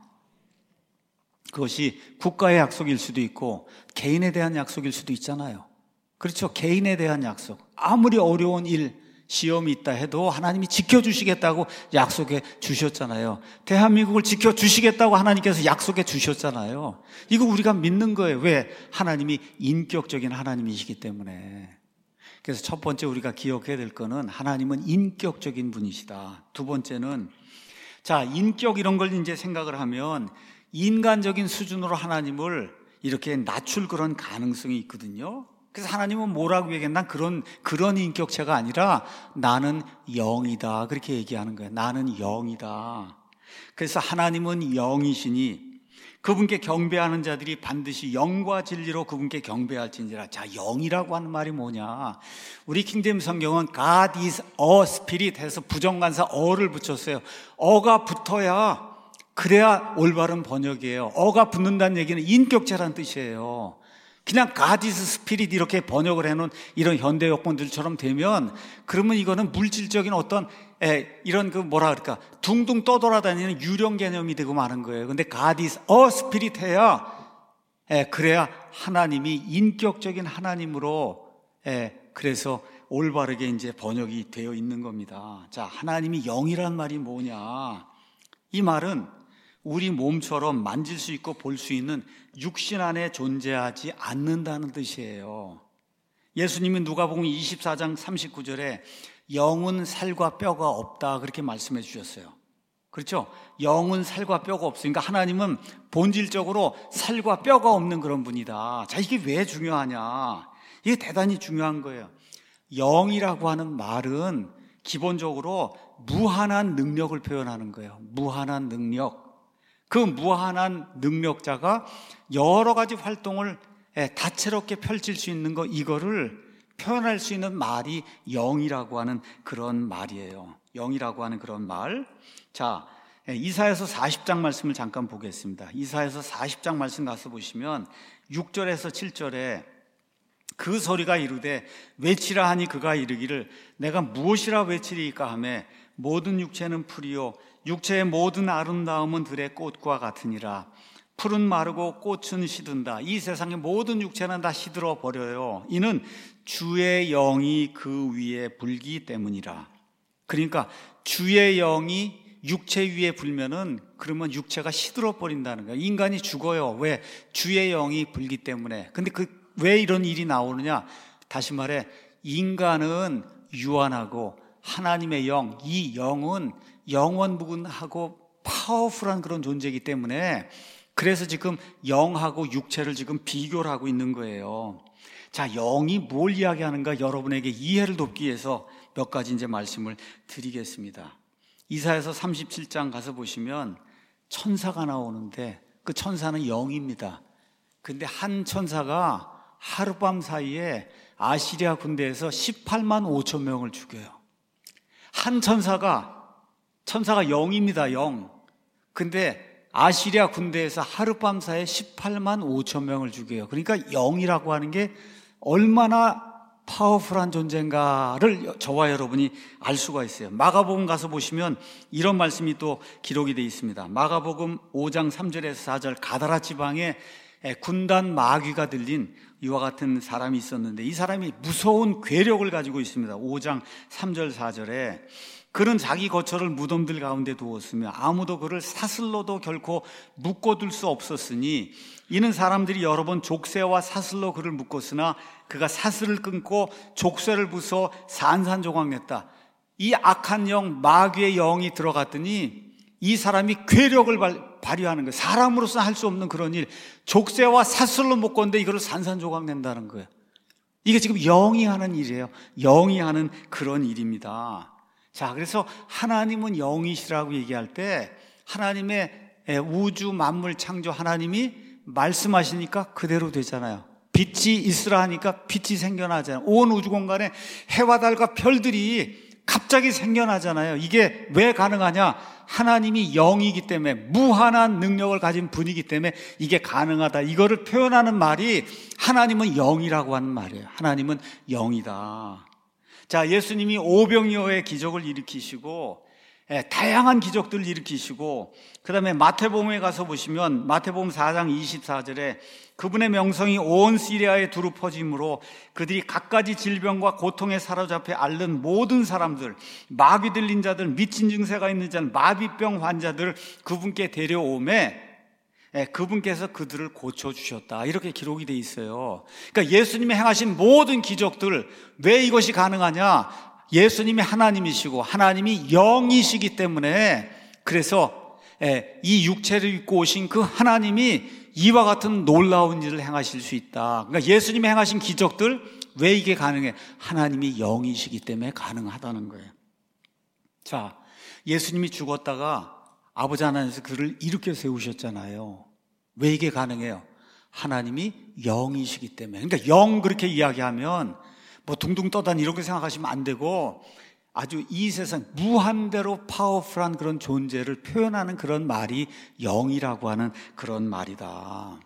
그것이 국가의 약속일 수도 있고 개인에 대한 약속일 수도 있잖아요. 그렇죠. 개인에 대한 약속. 아무리 어려운 일, 시험이 있다 해도 하나님이 지켜주시겠다고 약속해 주셨잖아요. 대한민국을 지켜주시겠다고 하나님께서 약속해 주셨잖아요. 이거 우리가 믿는 거예요. 왜? 하나님이 인격적인 하나님이시기 때문에. 그래서 첫 번째 우리가 기억해야 될 거는 하나님은 인격적인 분이시다. 두 번째는, 자, 인격 이런 걸 이제 생각을 하면 인간적인 수준으로 하나님을 이렇게 낮출 그런 가능성이 있거든요. 그래서 하나님은 뭐라고 얘기해? 난 그런, 그런 인격체가 아니라 나는 영이다. 그렇게 얘기하는 거예요. 나는 영이다. 그래서 하나님은 영이시니 그분께 경배하는 자들이 반드시 영과 진리로 그분께 경배할지니라. 자, 영이라고 하는 말이 뭐냐? 우리 킹제임 성경은 God is a spirit 해서 부정관사 어를 붙였어요. 어가 붙어야, 그래야 올바른 번역이에요. 어가 붙는다는 얘기는 인격체라는 뜻이에요. 그냥 God is spirit 이렇게 번역을 해놓은 이런 현대 여권들처럼 되면, 그러면 이거는 물질적인 어떤 에, 이런 그 뭐라 그럴까, 둥둥 떠돌아다니는 유령 개념이 되고 마는 거예요. 근데 God is a spirit 해야, 에, 그래야 하나님이 인격적인 하나님으로, 에, 그래서 올바르게 이제 번역이 되어 있는 겁니다. 자, 하나님이 영이란 말이 뭐냐? 이 말은 우리 몸처럼 만질 수 있고 볼 수 있는 육신 안에 존재하지 않는다는 뜻이에요. 예수님이 누가복음 이십사 장 삼십구 절에 영은 살과 뼈가 없다 그렇게 말씀해 주셨어요. 그렇죠? 영은 살과 뼈가 없으니까 하나님은 본질적으로 살과 뼈가 없는 그런 분이다. 자, 이게 왜 중요하냐? 이게 대단히 중요한 거예요. 영이라고 하는 말은 기본적으로 무한한 능력을 표현하는 거예요. 무한한 능력. 그 무한한 능력자가 여러 가지 활동을 다채롭게 펼칠 수 있는 거, 이거를 표현할 수 있는 말이 영이라고 하는 그런 말이에요. 영이라고 하는 그런 말. 자, 이사야서 사십 장 말씀을 잠깐 보겠습니다. 이사야서 사십 장 말씀 가서 보시면 육 절에서 칠 절에 그 소리가 이르되 외치라 하니 그가 이르기를 내가 무엇이라 외치리까 하매 모든 육체는 풀이요 육체의 모든 아름다움은 들의 꽃과 같으니라. 풀은 마르고 꽃은 시든다. 이 세상의 모든 육체는 다 시들어 버려요. 이는 주의 영이 그 위에 불기 때문이라. 그러니까 주의 영이 육체 위에 불면은 그러면 육체가 시들어 버린다는 거예요. 인간이 죽어요. 왜? 주의 영이 불기 때문에. 근데 그 왜 이런 일이 나오느냐? 다시 말해, 인간은 유한하고 하나님의 영, 이 영은 영원무궁하고 파워풀한 그런 존재이기 때문에, 그래서 지금 영하고 육체를 지금 비교를 하고 있는 거예요. 자, 영이 뭘 이야기하는가 여러분에게 이해를 돕기 위해서 몇 가지 이제 말씀을 드리겠습니다. 이사야서 삼십칠 장 가서 보시면 천사가 나오는데 그 천사는 영입니다. 근데 한 천사가 하룻밤 사이에 아시리아 군대에서 십팔만 오천 명을 죽여요. 한 천사가, 천사가 영입니다, 영. 근데 아시리아 군대에서 하룻밤 사이에 십팔만 오천 명을 죽여요. 그러니까 영이라고 하는 게 얼마나 파워풀한 존재인가를 저와 여러분이 알 수가 있어요. 마가복음 가서 보시면 이런 말씀이 또 기록이 되어 있습니다. 마가복음 오 장 삼 절에서 사 절, 가다라 지방에 군단 마귀가 들린 이와 같은 사람이 있었는데 이 사람이 무서운 괴력을 가지고 있습니다. 오 장 삼 절 사 절에 그는 자기 거처를 무덤들 가운데 두었으며 아무도 그를 사슬로도 결코 묶어둘 수 없었으니 이는 사람들이 여러 번 족쇄와 사슬로 그를 묶었으나 그가 사슬을 끊고 족쇄를 부숴 산산조각냈다. 이 악한 영, 마귀의 영이 들어갔더니 이 사람이 괴력을 발휘하는 거예요. 사람으로서는 할 수 없는 그런 일, 족쇄와 사슬로 묶었는데 이걸 산산조각 낸다는 거예요. 이게 지금 영이 하는 일이에요. 영이 하는 그런 일입니다. 자, 그래서 하나님은 영이시라고 얘기할 때 하나님의 우주 만물 창조 하나님이 말씀하시니까 그대로 되잖아요. 빛이 있으라 하니까 빛이 생겨나잖아요. 온 우주 공간에 해와 달과 별들이 갑자기 생겨나잖아요. 이게 왜 가능하냐? 하나님이 영이기 때문에, 무한한 능력을 가진 분이기 때문에 이게 가능하다. 이거를 표현하는 말이 하나님은 영이라고 하는 말이에요. 하나님은 영이다. 자, 예수님이 오병이어의 기적을 일으키시고, 예, 다양한 기적들을 일으키시고, 그 다음에 마태복음에 가서 보시면 마태복음 사 장 이십사 절에 그분의 명성이 온 시리아에 두루 퍼짐으로 그들이 갖가지 질병과 고통에 사로잡혀 앓는 모든 사람들, 마귀 들린 자들, 미친 증세가 있는 자들, 마비병 환자들을 그분께 데려오매 예, 그분께서 그들을 고쳐주셨다. 이렇게 기록이 돼 있어요. 그러니까 예수님이 행하신 모든 기적들, 왜 이것이 가능하냐? 예수님이 하나님이시고 하나님이 영이시기 때문에, 그래서 이 육체를 입고 오신 그 하나님이 이와 같은 놀라운 일을 행하실 수 있다. 그러니까 예수님이 행하신 기적들, 왜 이게 가능해? 하나님이 영이시기 때문에 가능하다는 거예요. 자, 예수님이 죽었다가 아버지 하나님께서 그를 일으켜 세우셨잖아요. 왜 이게 가능해요? 하나님이 영이시기 때문에. 그러니까 영 그렇게 이야기하면 뭐 둥둥 떠다니 이렇게 생각하시면 안 되고, 아주 이 세상 무한대로 파워풀한 그런 존재를 표현하는 그런 말이 영이라고 하는 그런 말이다.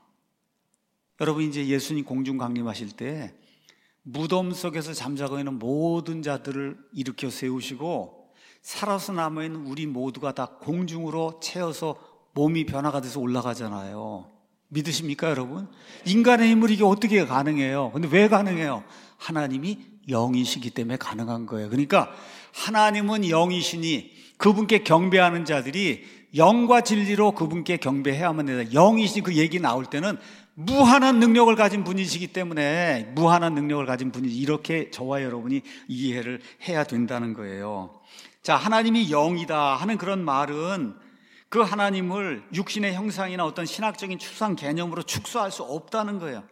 여러분, 이제 예수님 공중 강림하실 때 무덤 속에서 잠자고 있는 모든 자들을 일으켜 세우시고, 살아서 남아있는 우리 모두가 다 공중으로 채워서 몸이 변화가 돼서 올라가잖아요. 믿으십니까, 여러분? 인간의 힘으로 이게 어떻게 가능해요? 근데 왜 가능해요? 하나님이 영이시기 때문에 가능한 거예요. 그러니까 하나님은 영이시니 그분께 경배하는 자들이 영과 진리로 그분께 경배해야만 된다. 영이시니 그 얘기 나올 때는 무한한 능력을 가진 분이시기 때문에, 무한한 능력을 가진 분이, 이렇게 저와 여러분이 이해를 해야 된다는 거예요. 자, 하나님이 영이다 하는 그런 말은 그 하나님을 육신의 형상이나 어떤 신학적인 추상 개념으로 축소할 수 없다는 거예요.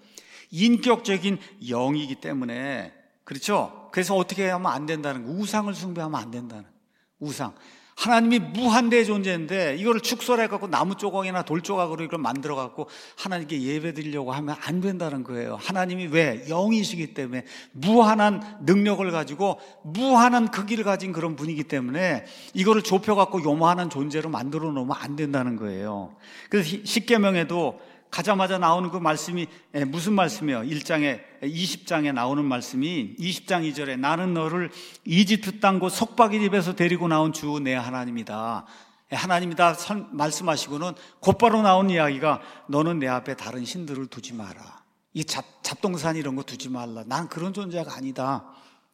인격적인 영이기 때문에. 그렇죠? 그래서 어떻게 하면 안 된다는 거예요. 우상을 숭배하면 안 된다는 거예요. 우상. 하나님이 무한대의 존재인데 이거를 축소를 해갖고 나무 조각이나 돌 조각으로 이걸 만들어갖고 하나님께 예배 드리려고 하면 안 된다는 거예요. 하나님이 왜? 영이시기 때문에, 무한한 능력을 가지고 무한한 크기를 가진 그런 분이기 때문에 이거를 좁혀갖고 요만한 존재로 만들어 놓으면 안 된다는 거예요. 그래서 십계명에도 가자마자 나오는 그 말씀이 무슨 말씀이에요? 일 장에, 이십 장에 나오는 말씀이 이십 장 이 절에 나는 너를 이집트 땅 곧 속박이 집에서 데리고 나온 주 내 하나님이다. 하나님이다 말씀하시고는 곧바로 나온 이야기가 너는 내 앞에 다른 신들을 두지 마라. 이 잡, 잡동산 이런 거 두지 말라. 난 그런 존재가 아니다.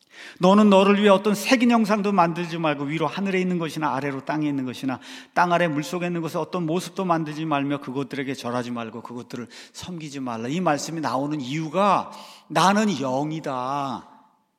너는 너를 위해 어떤 색인 형상도 만들지 말고 위로 하늘에 있는 것이나 아래로 땅에 있는 것이나 땅 아래 물속에 있는 것을 어떤 모습도 만들지 말며 그것들에게 절하지 말고 그것들을 섬기지 말라. 이 말씀이 나오는 이유가 나는 영이다.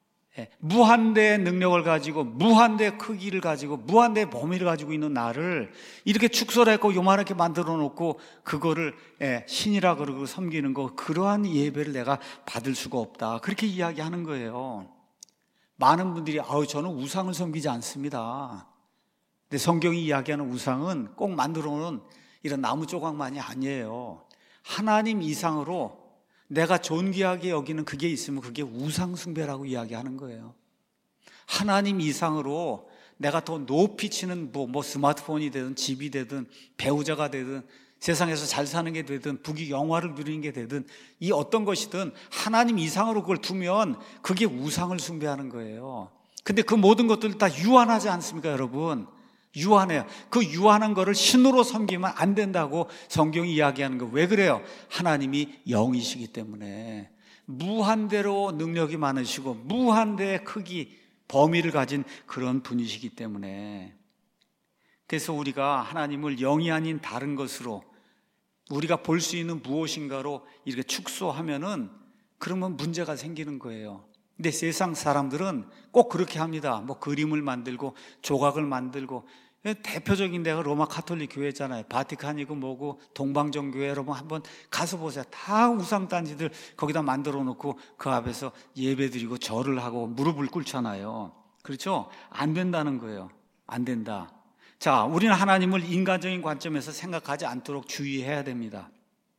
무한대의 능력을 가지고 무한대의 크기를 가지고 무한대의 범위를 가지고 있는 나를 이렇게 축소를 했고 요만하게 만들어 놓고 그거를 신이라 그러고 섬기는 거, 그러한 예배를 내가 받을 수가 없다. 그렇게 이야기하는 거예요. 많은 분들이 아우 저는 우상을 섬기지 않습니다. 근데 성경이 이야기하는 우상은 꼭 만들어 놓은 이런 나무 조각만이 아니에요. 하나님 이상으로 내가 존귀하게 여기는 그게 있으면 그게 우상 숭배라고 이야기하는 거예요. 하나님 이상으로 내가 더 높이 치는 뭐, 뭐 스마트폰이 되든 집이 되든 배우자가 되든 세상에서 잘 사는 게 되든 부귀 영화를 누리는 게 되든 이 어떤 것이든 하나님 이상으로 그걸 두면 그게 우상을 숭배하는 거예요. 근데 그 모든 것들 다 유한하지 않습니까, 여러분? 유한해요. 그 유한한 거를 신으로 섬기면 안 된다고 성경이 이야기하는 거. 왜 그래요? 하나님이 영이시기 때문에, 무한대로 능력이 많으시고 무한대의 크기, 범위를 가진 그런 분이시기 때문에. 그래서 우리가 하나님을 영이 아닌 다른 것으로 우리가 볼 수 있는 무엇인가로 이렇게 축소하면은 그러면 문제가 생기는 거예요. 근데 세상 사람들은 꼭 그렇게 합니다. 뭐 그림을 만들고 조각을 만들고. 대표적인 데가 로마 카톨릭 교회잖아요. 바티칸이고 뭐고 동방정교회. 여러분 한번 가서 보세요. 다 우상단지들 거기다 만들어 놓고 그 앞에서 예배드리고 절을 하고 무릎을 꿇잖아요. 그렇죠? 안 된다는 거예요. 안 된다. 자, 우리는 하나님을 인간적인 관점에서 생각하지 않도록 주의해야 됩니다.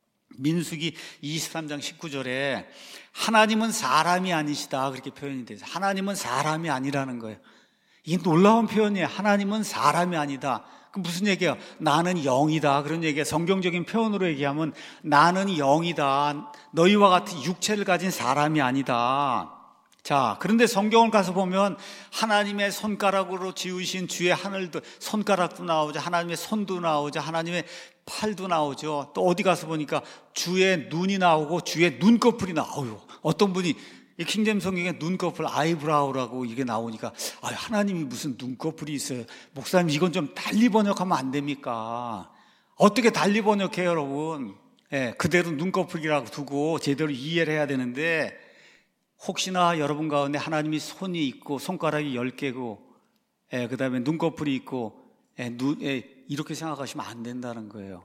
민수기 이십삼 장 십구 절에 하나님은 사람이 아니시다 그렇게 표현이 되죠. 하나님은 사람이 아니라는 거예요. 이게 놀라운 표현이에요. 하나님은 사람이 아니다. 그 무슨 얘기야? 나는 영이다. 그런 얘기야. 성경적인 표현으로 얘기하면 나는 영이다. 너희와 같은 육체를 가진 사람이 아니다. 자, 그런데 성경을 가서 보면 하나님의 손가락으로 지으신 주의 하늘도, 손가락도 나오죠. 하나님의 손도 나오죠. 하나님의 팔도 나오죠. 또 어디 가서 보니까 주의 눈이 나오고 주의 눈꺼풀이 나와요. 어떤 분이 이 킹제임스 성경에 눈꺼풀 아이브라우라고 이게 나오니까 아, 하나님이 무슨 눈꺼풀이 있어요. 목사님 이건 좀 달리 번역하면 안 됩니까? 어떻게 달리 번역해요, 여러분? 예, 그대로 눈꺼풀이라고 두고 제대로 이해를 해야 되는데 혹시나 여러분 가운데 하나님이 손이 있고 손가락이 열 개고 예, 그 다음에 눈꺼풀이 있고 예, 눈, 예, 이렇게 생각하시면 안 된다는 거예요.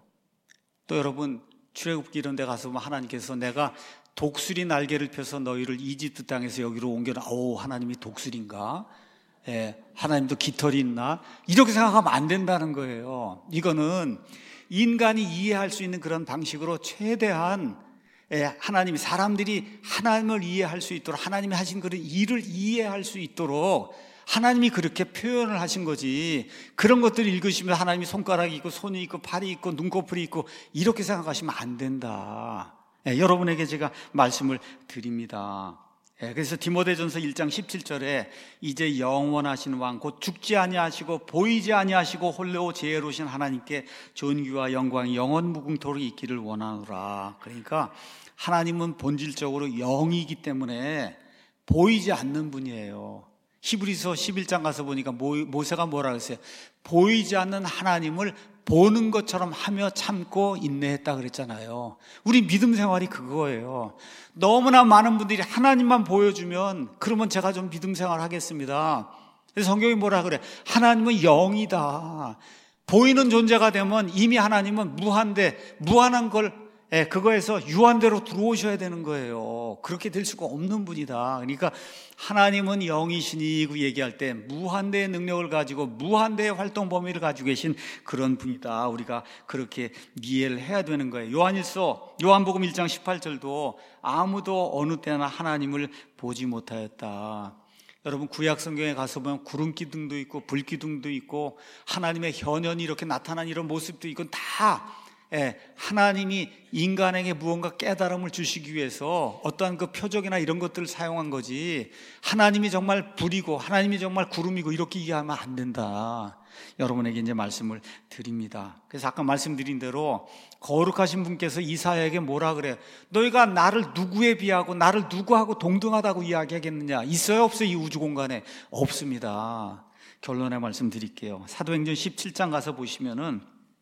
또 여러분 출애굽기 이런 데 가서 보면 하나님께서 내가 독수리 날개를 펴서 너희를 이집트 땅에서 여기로 옮겨놔. 오, 하나님이 독수리인가? 예, 하나님도 깃털이 있나? 이렇게 생각하면 안 된다는 거예요. 이거는 인간이 이해할 수 있는 그런 방식으로 최대한 예, 하나님이 사람들이 하나님을 이해할 수 있도록 하나님이 하신 그런 일을 이해할 수 있도록 하나님이 그렇게 표현을 하신 거지. 그런 것들을 읽으시면 하나님이 손가락이 있고 손이 있고 팔이 있고 눈꺼풀이 있고 이렇게 생각하시면 안 된다. 예, 여러분에게 제가 말씀을 드립니다. 예, 그래서 디모데전서 일 장 십칠 절에 이제 영원하신 왕 곧 죽지 아니하시고 보이지 아니하시고 홀로 지혜로우신 하나님께 존귀와 영광이 영원 무궁토록 있기를 원하노라. 그러니까 하나님은 본질적으로 영이기 때문에 보이지 않는 분이에요. 히브리서 십일 장 가서 보니까 모세가 뭐라 그랬어요? 보이지 않는 하나님을 보는 것처럼 하며 참고 인내했다 그랬잖아요. 우리 믿음 생활이 그거예요. 너무나 많은 분들이 하나님만 보여주면 그러면 제가 좀 믿음 생활 하겠습니다. 그래서 성경이 뭐라 그래? 하나님은 영이다. 보이는 존재가 되면 이미 하나님은 무한대, 무한한 걸 예, 그거에서 유한대로 들어오셔야 되는 거예요. 그렇게 될 수가 없는 분이다. 그러니까 하나님은 영이시니 그 얘기할 때 무한대의 능력을 가지고 무한대의 활동 범위를 가지고 계신 그런 분이다. 우리가 그렇게 이해를 해야 되는 거예요. 요한일서 요한복음 일 장 십팔 절도 아무도 어느 때나 하나님을 보지 못하였다. 여러분 구약 성경에 가서 보면 구름 기둥도 있고 불 기둥도 있고 하나님의 현현이 이렇게 나타난 이런 모습도 있고 다 예, 하나님이 인간에게 무언가 깨달음을 주시기 위해서 어떠한 그 표적이나 이런 것들을 사용한 거지 하나님이 정말 불이고 하나님이 정말 구름이고 이렇게 이해하면 안 된다. 여러분에게 이제 말씀을 드립니다. 그래서 아까 말씀드린 대로 거룩하신 분께서 이사야에게 뭐라 그래요? 너희가 나를 누구에 비하고 나를 누구하고 동등하다고 이야기하겠느냐? 있어요 없어요? 이 우주 공간에? 없습니다. 결론의 말씀 드릴게요. 사도행전 십칠 장 가서 보시면은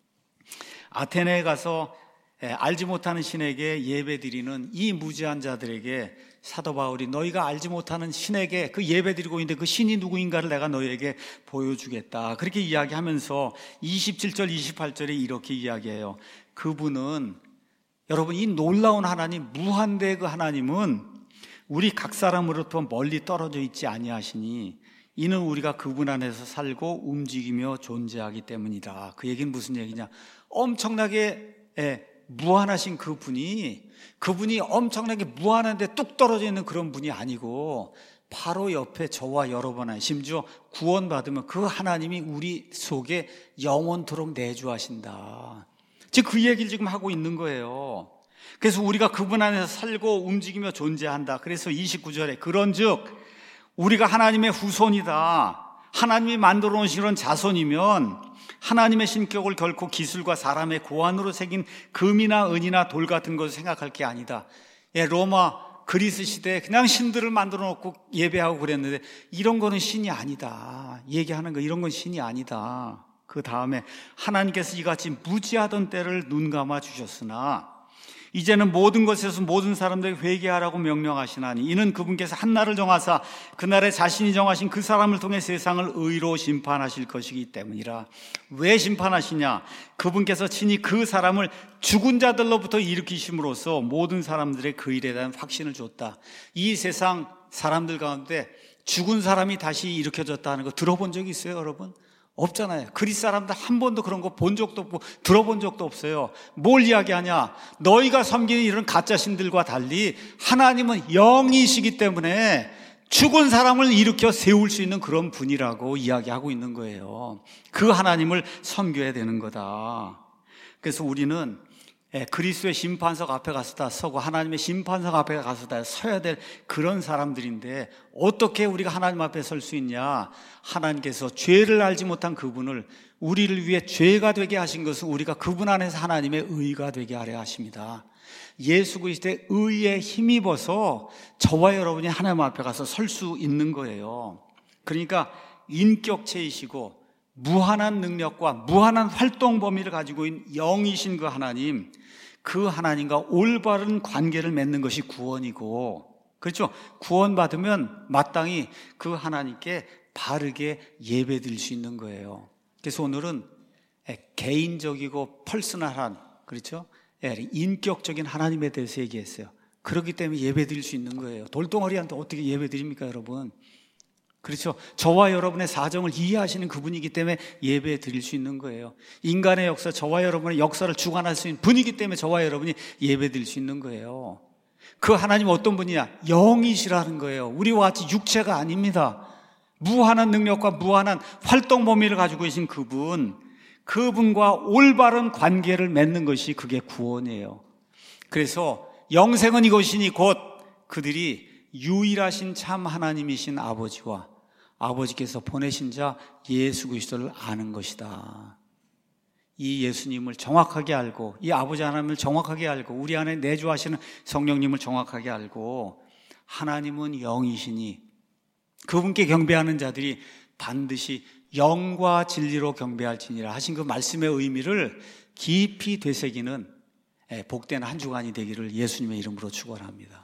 아테네에 가서 알지 못하는 신에게 예배드리는 이 무지한 자들에게 사도 바울이 너희가 알지 못하는 신에게 그 예배드리고 있는데 그 신이 누구인가를 내가 너희에게 보여주겠다. 그렇게 이야기하면서 이십칠 절 이십팔 절에 이렇게 이야기해요. 그분은 여러분 이 놀라운 하나님 무한대의 그 하나님은 우리 각 사람으로부터 멀리 떨어져 있지 아니하시니 이는 우리가 그분 안에서 살고 움직이며 존재하기 때문이다. 그 얘기는 무슨 얘기냐? 엄청나게 예, 무한하신 그분이 그분이 엄청나게 무한한데 뚝 떨어져 있는 그런 분이 아니고 바로 옆에 저와 여러분 심지어 구원받으면 그 하나님이 우리 속에 영원토록 내주하신다. 지금 그 얘기를 지금 하고 있는 거예요. 그래서 우리가 그분 안에서 살고 움직이며 존재한다. 그래서 이십구 절에 그런즉 우리가 하나님의 후손이다. 하나님이 만들어 놓으신 그런 자손이면 하나님의 신격을 결코 기술과 사람의 고안으로 새긴 금이나 은이나 돌 같은 것을 생각할 게 아니다. 예, 로마 그리스 시대에 그냥 신들을 만들어 놓고 예배하고 그랬는데 이런 거는 신이 아니다. 얘기하는 거 이런 건 신이 아니다. 그 다음에 하나님께서 이같이 무지하던 때를 눈감아 주셨으나 이제는 모든 것에서 모든 사람들에게 회개하라고 명령하시나니 이는 그분께서 한 날을 정하사 그날에 자신이 정하신 그 사람을 통해 세상을 의로 심판하실 것이기 때문이라. 왜 심판하시냐? 그분께서 친히 그 사람을 죽은 자들로부터 일으키심으로써 모든 사람들의 그 일에 대한 확신을 줬다. 이 세상 사람들 가운데 죽은 사람이 다시 일으켜졌다는 거 들어본 적이 있어요, 여러분? 없잖아요. 그리스 사람들 한 번도 그런 거 본 적도 없고 들어본 적도 없어요. 뭘 이야기하냐? 너희가 섬기는 이런 가짜 신들과 달리 하나님은 영이시기 때문에 죽은 사람을 일으켜 세울 수 있는 그런 분이라고 이야기하고 있는 거예요. 그 하나님을 섬겨야 되는 거다. 그래서 우리는 그리스도의 심판석 앞에 가서 다 서고 하나님의 심판석 앞에 가서 다 서야 될 그런 사람들인데 어떻게 우리가 하나님 앞에 설 수 있냐? 하나님께서 죄를 알지 못한 그분을 우리를 위해 죄가 되게 하신 것은 우리가 그분 안에서 하나님의 의가 되게 하려 하십니다. 예수 그리스도의 의에 힘입어서 저와 여러분이 하나님 앞에 가서 설 수 있는 거예요. 그러니까 인격체이시고 무한한 능력과 무한한 활동 범위를 가지고 있는 영이신 그 하나님, 그 하나님과 올바른 관계를 맺는 것이 구원이고, 그렇죠? 구원받으면 마땅히 그 하나님께 바르게 예배드릴 수 있는 거예요. 그래서 오늘은 개인적이고 퍼스널한, 그렇죠? 인격적인 하나님에 대해서 얘기했어요. 그렇기 때문에 예배드릴 수 있는 거예요. 돌덩어리한테 어떻게 예배드립니까, 여러분? 그렇죠. 저와 여러분의 사정을 이해하시는 그분이기 때문에 예배 드릴 수 있는 거예요. 인간의 역사, 저와 여러분의 역사를 주관할 수 있는 분이기 때문에 저와 여러분이 예배 드릴 수 있는 거예요. 그 하나님은 어떤 분이냐? 영이시라는 거예요. 우리와 같이 육체가 아닙니다. 무한한 능력과 무한한 활동 범위를 가지고 계신 그분, 그분과 올바른 관계를 맺는 것이 그게 구원이에요. 그래서 영생은 이것이니 곧 그들이 유일하신 참 하나님이신 아버지와 아버지께서 보내신 자 예수 그리스도를 아는 것이다. 이 예수님을 정확하게 알고 이 아버지 하나님을 정확하게 알고 우리 안에 내주하시는 성령님을 정확하게 알고 하나님은 영이시니 그분께 경배하는 자들이 반드시 영과 진리로 경배할지니라 하신 그 말씀의 의미를 깊이 되새기는 복된 한 주간이 되기를 예수님의 이름으로 축원합니다.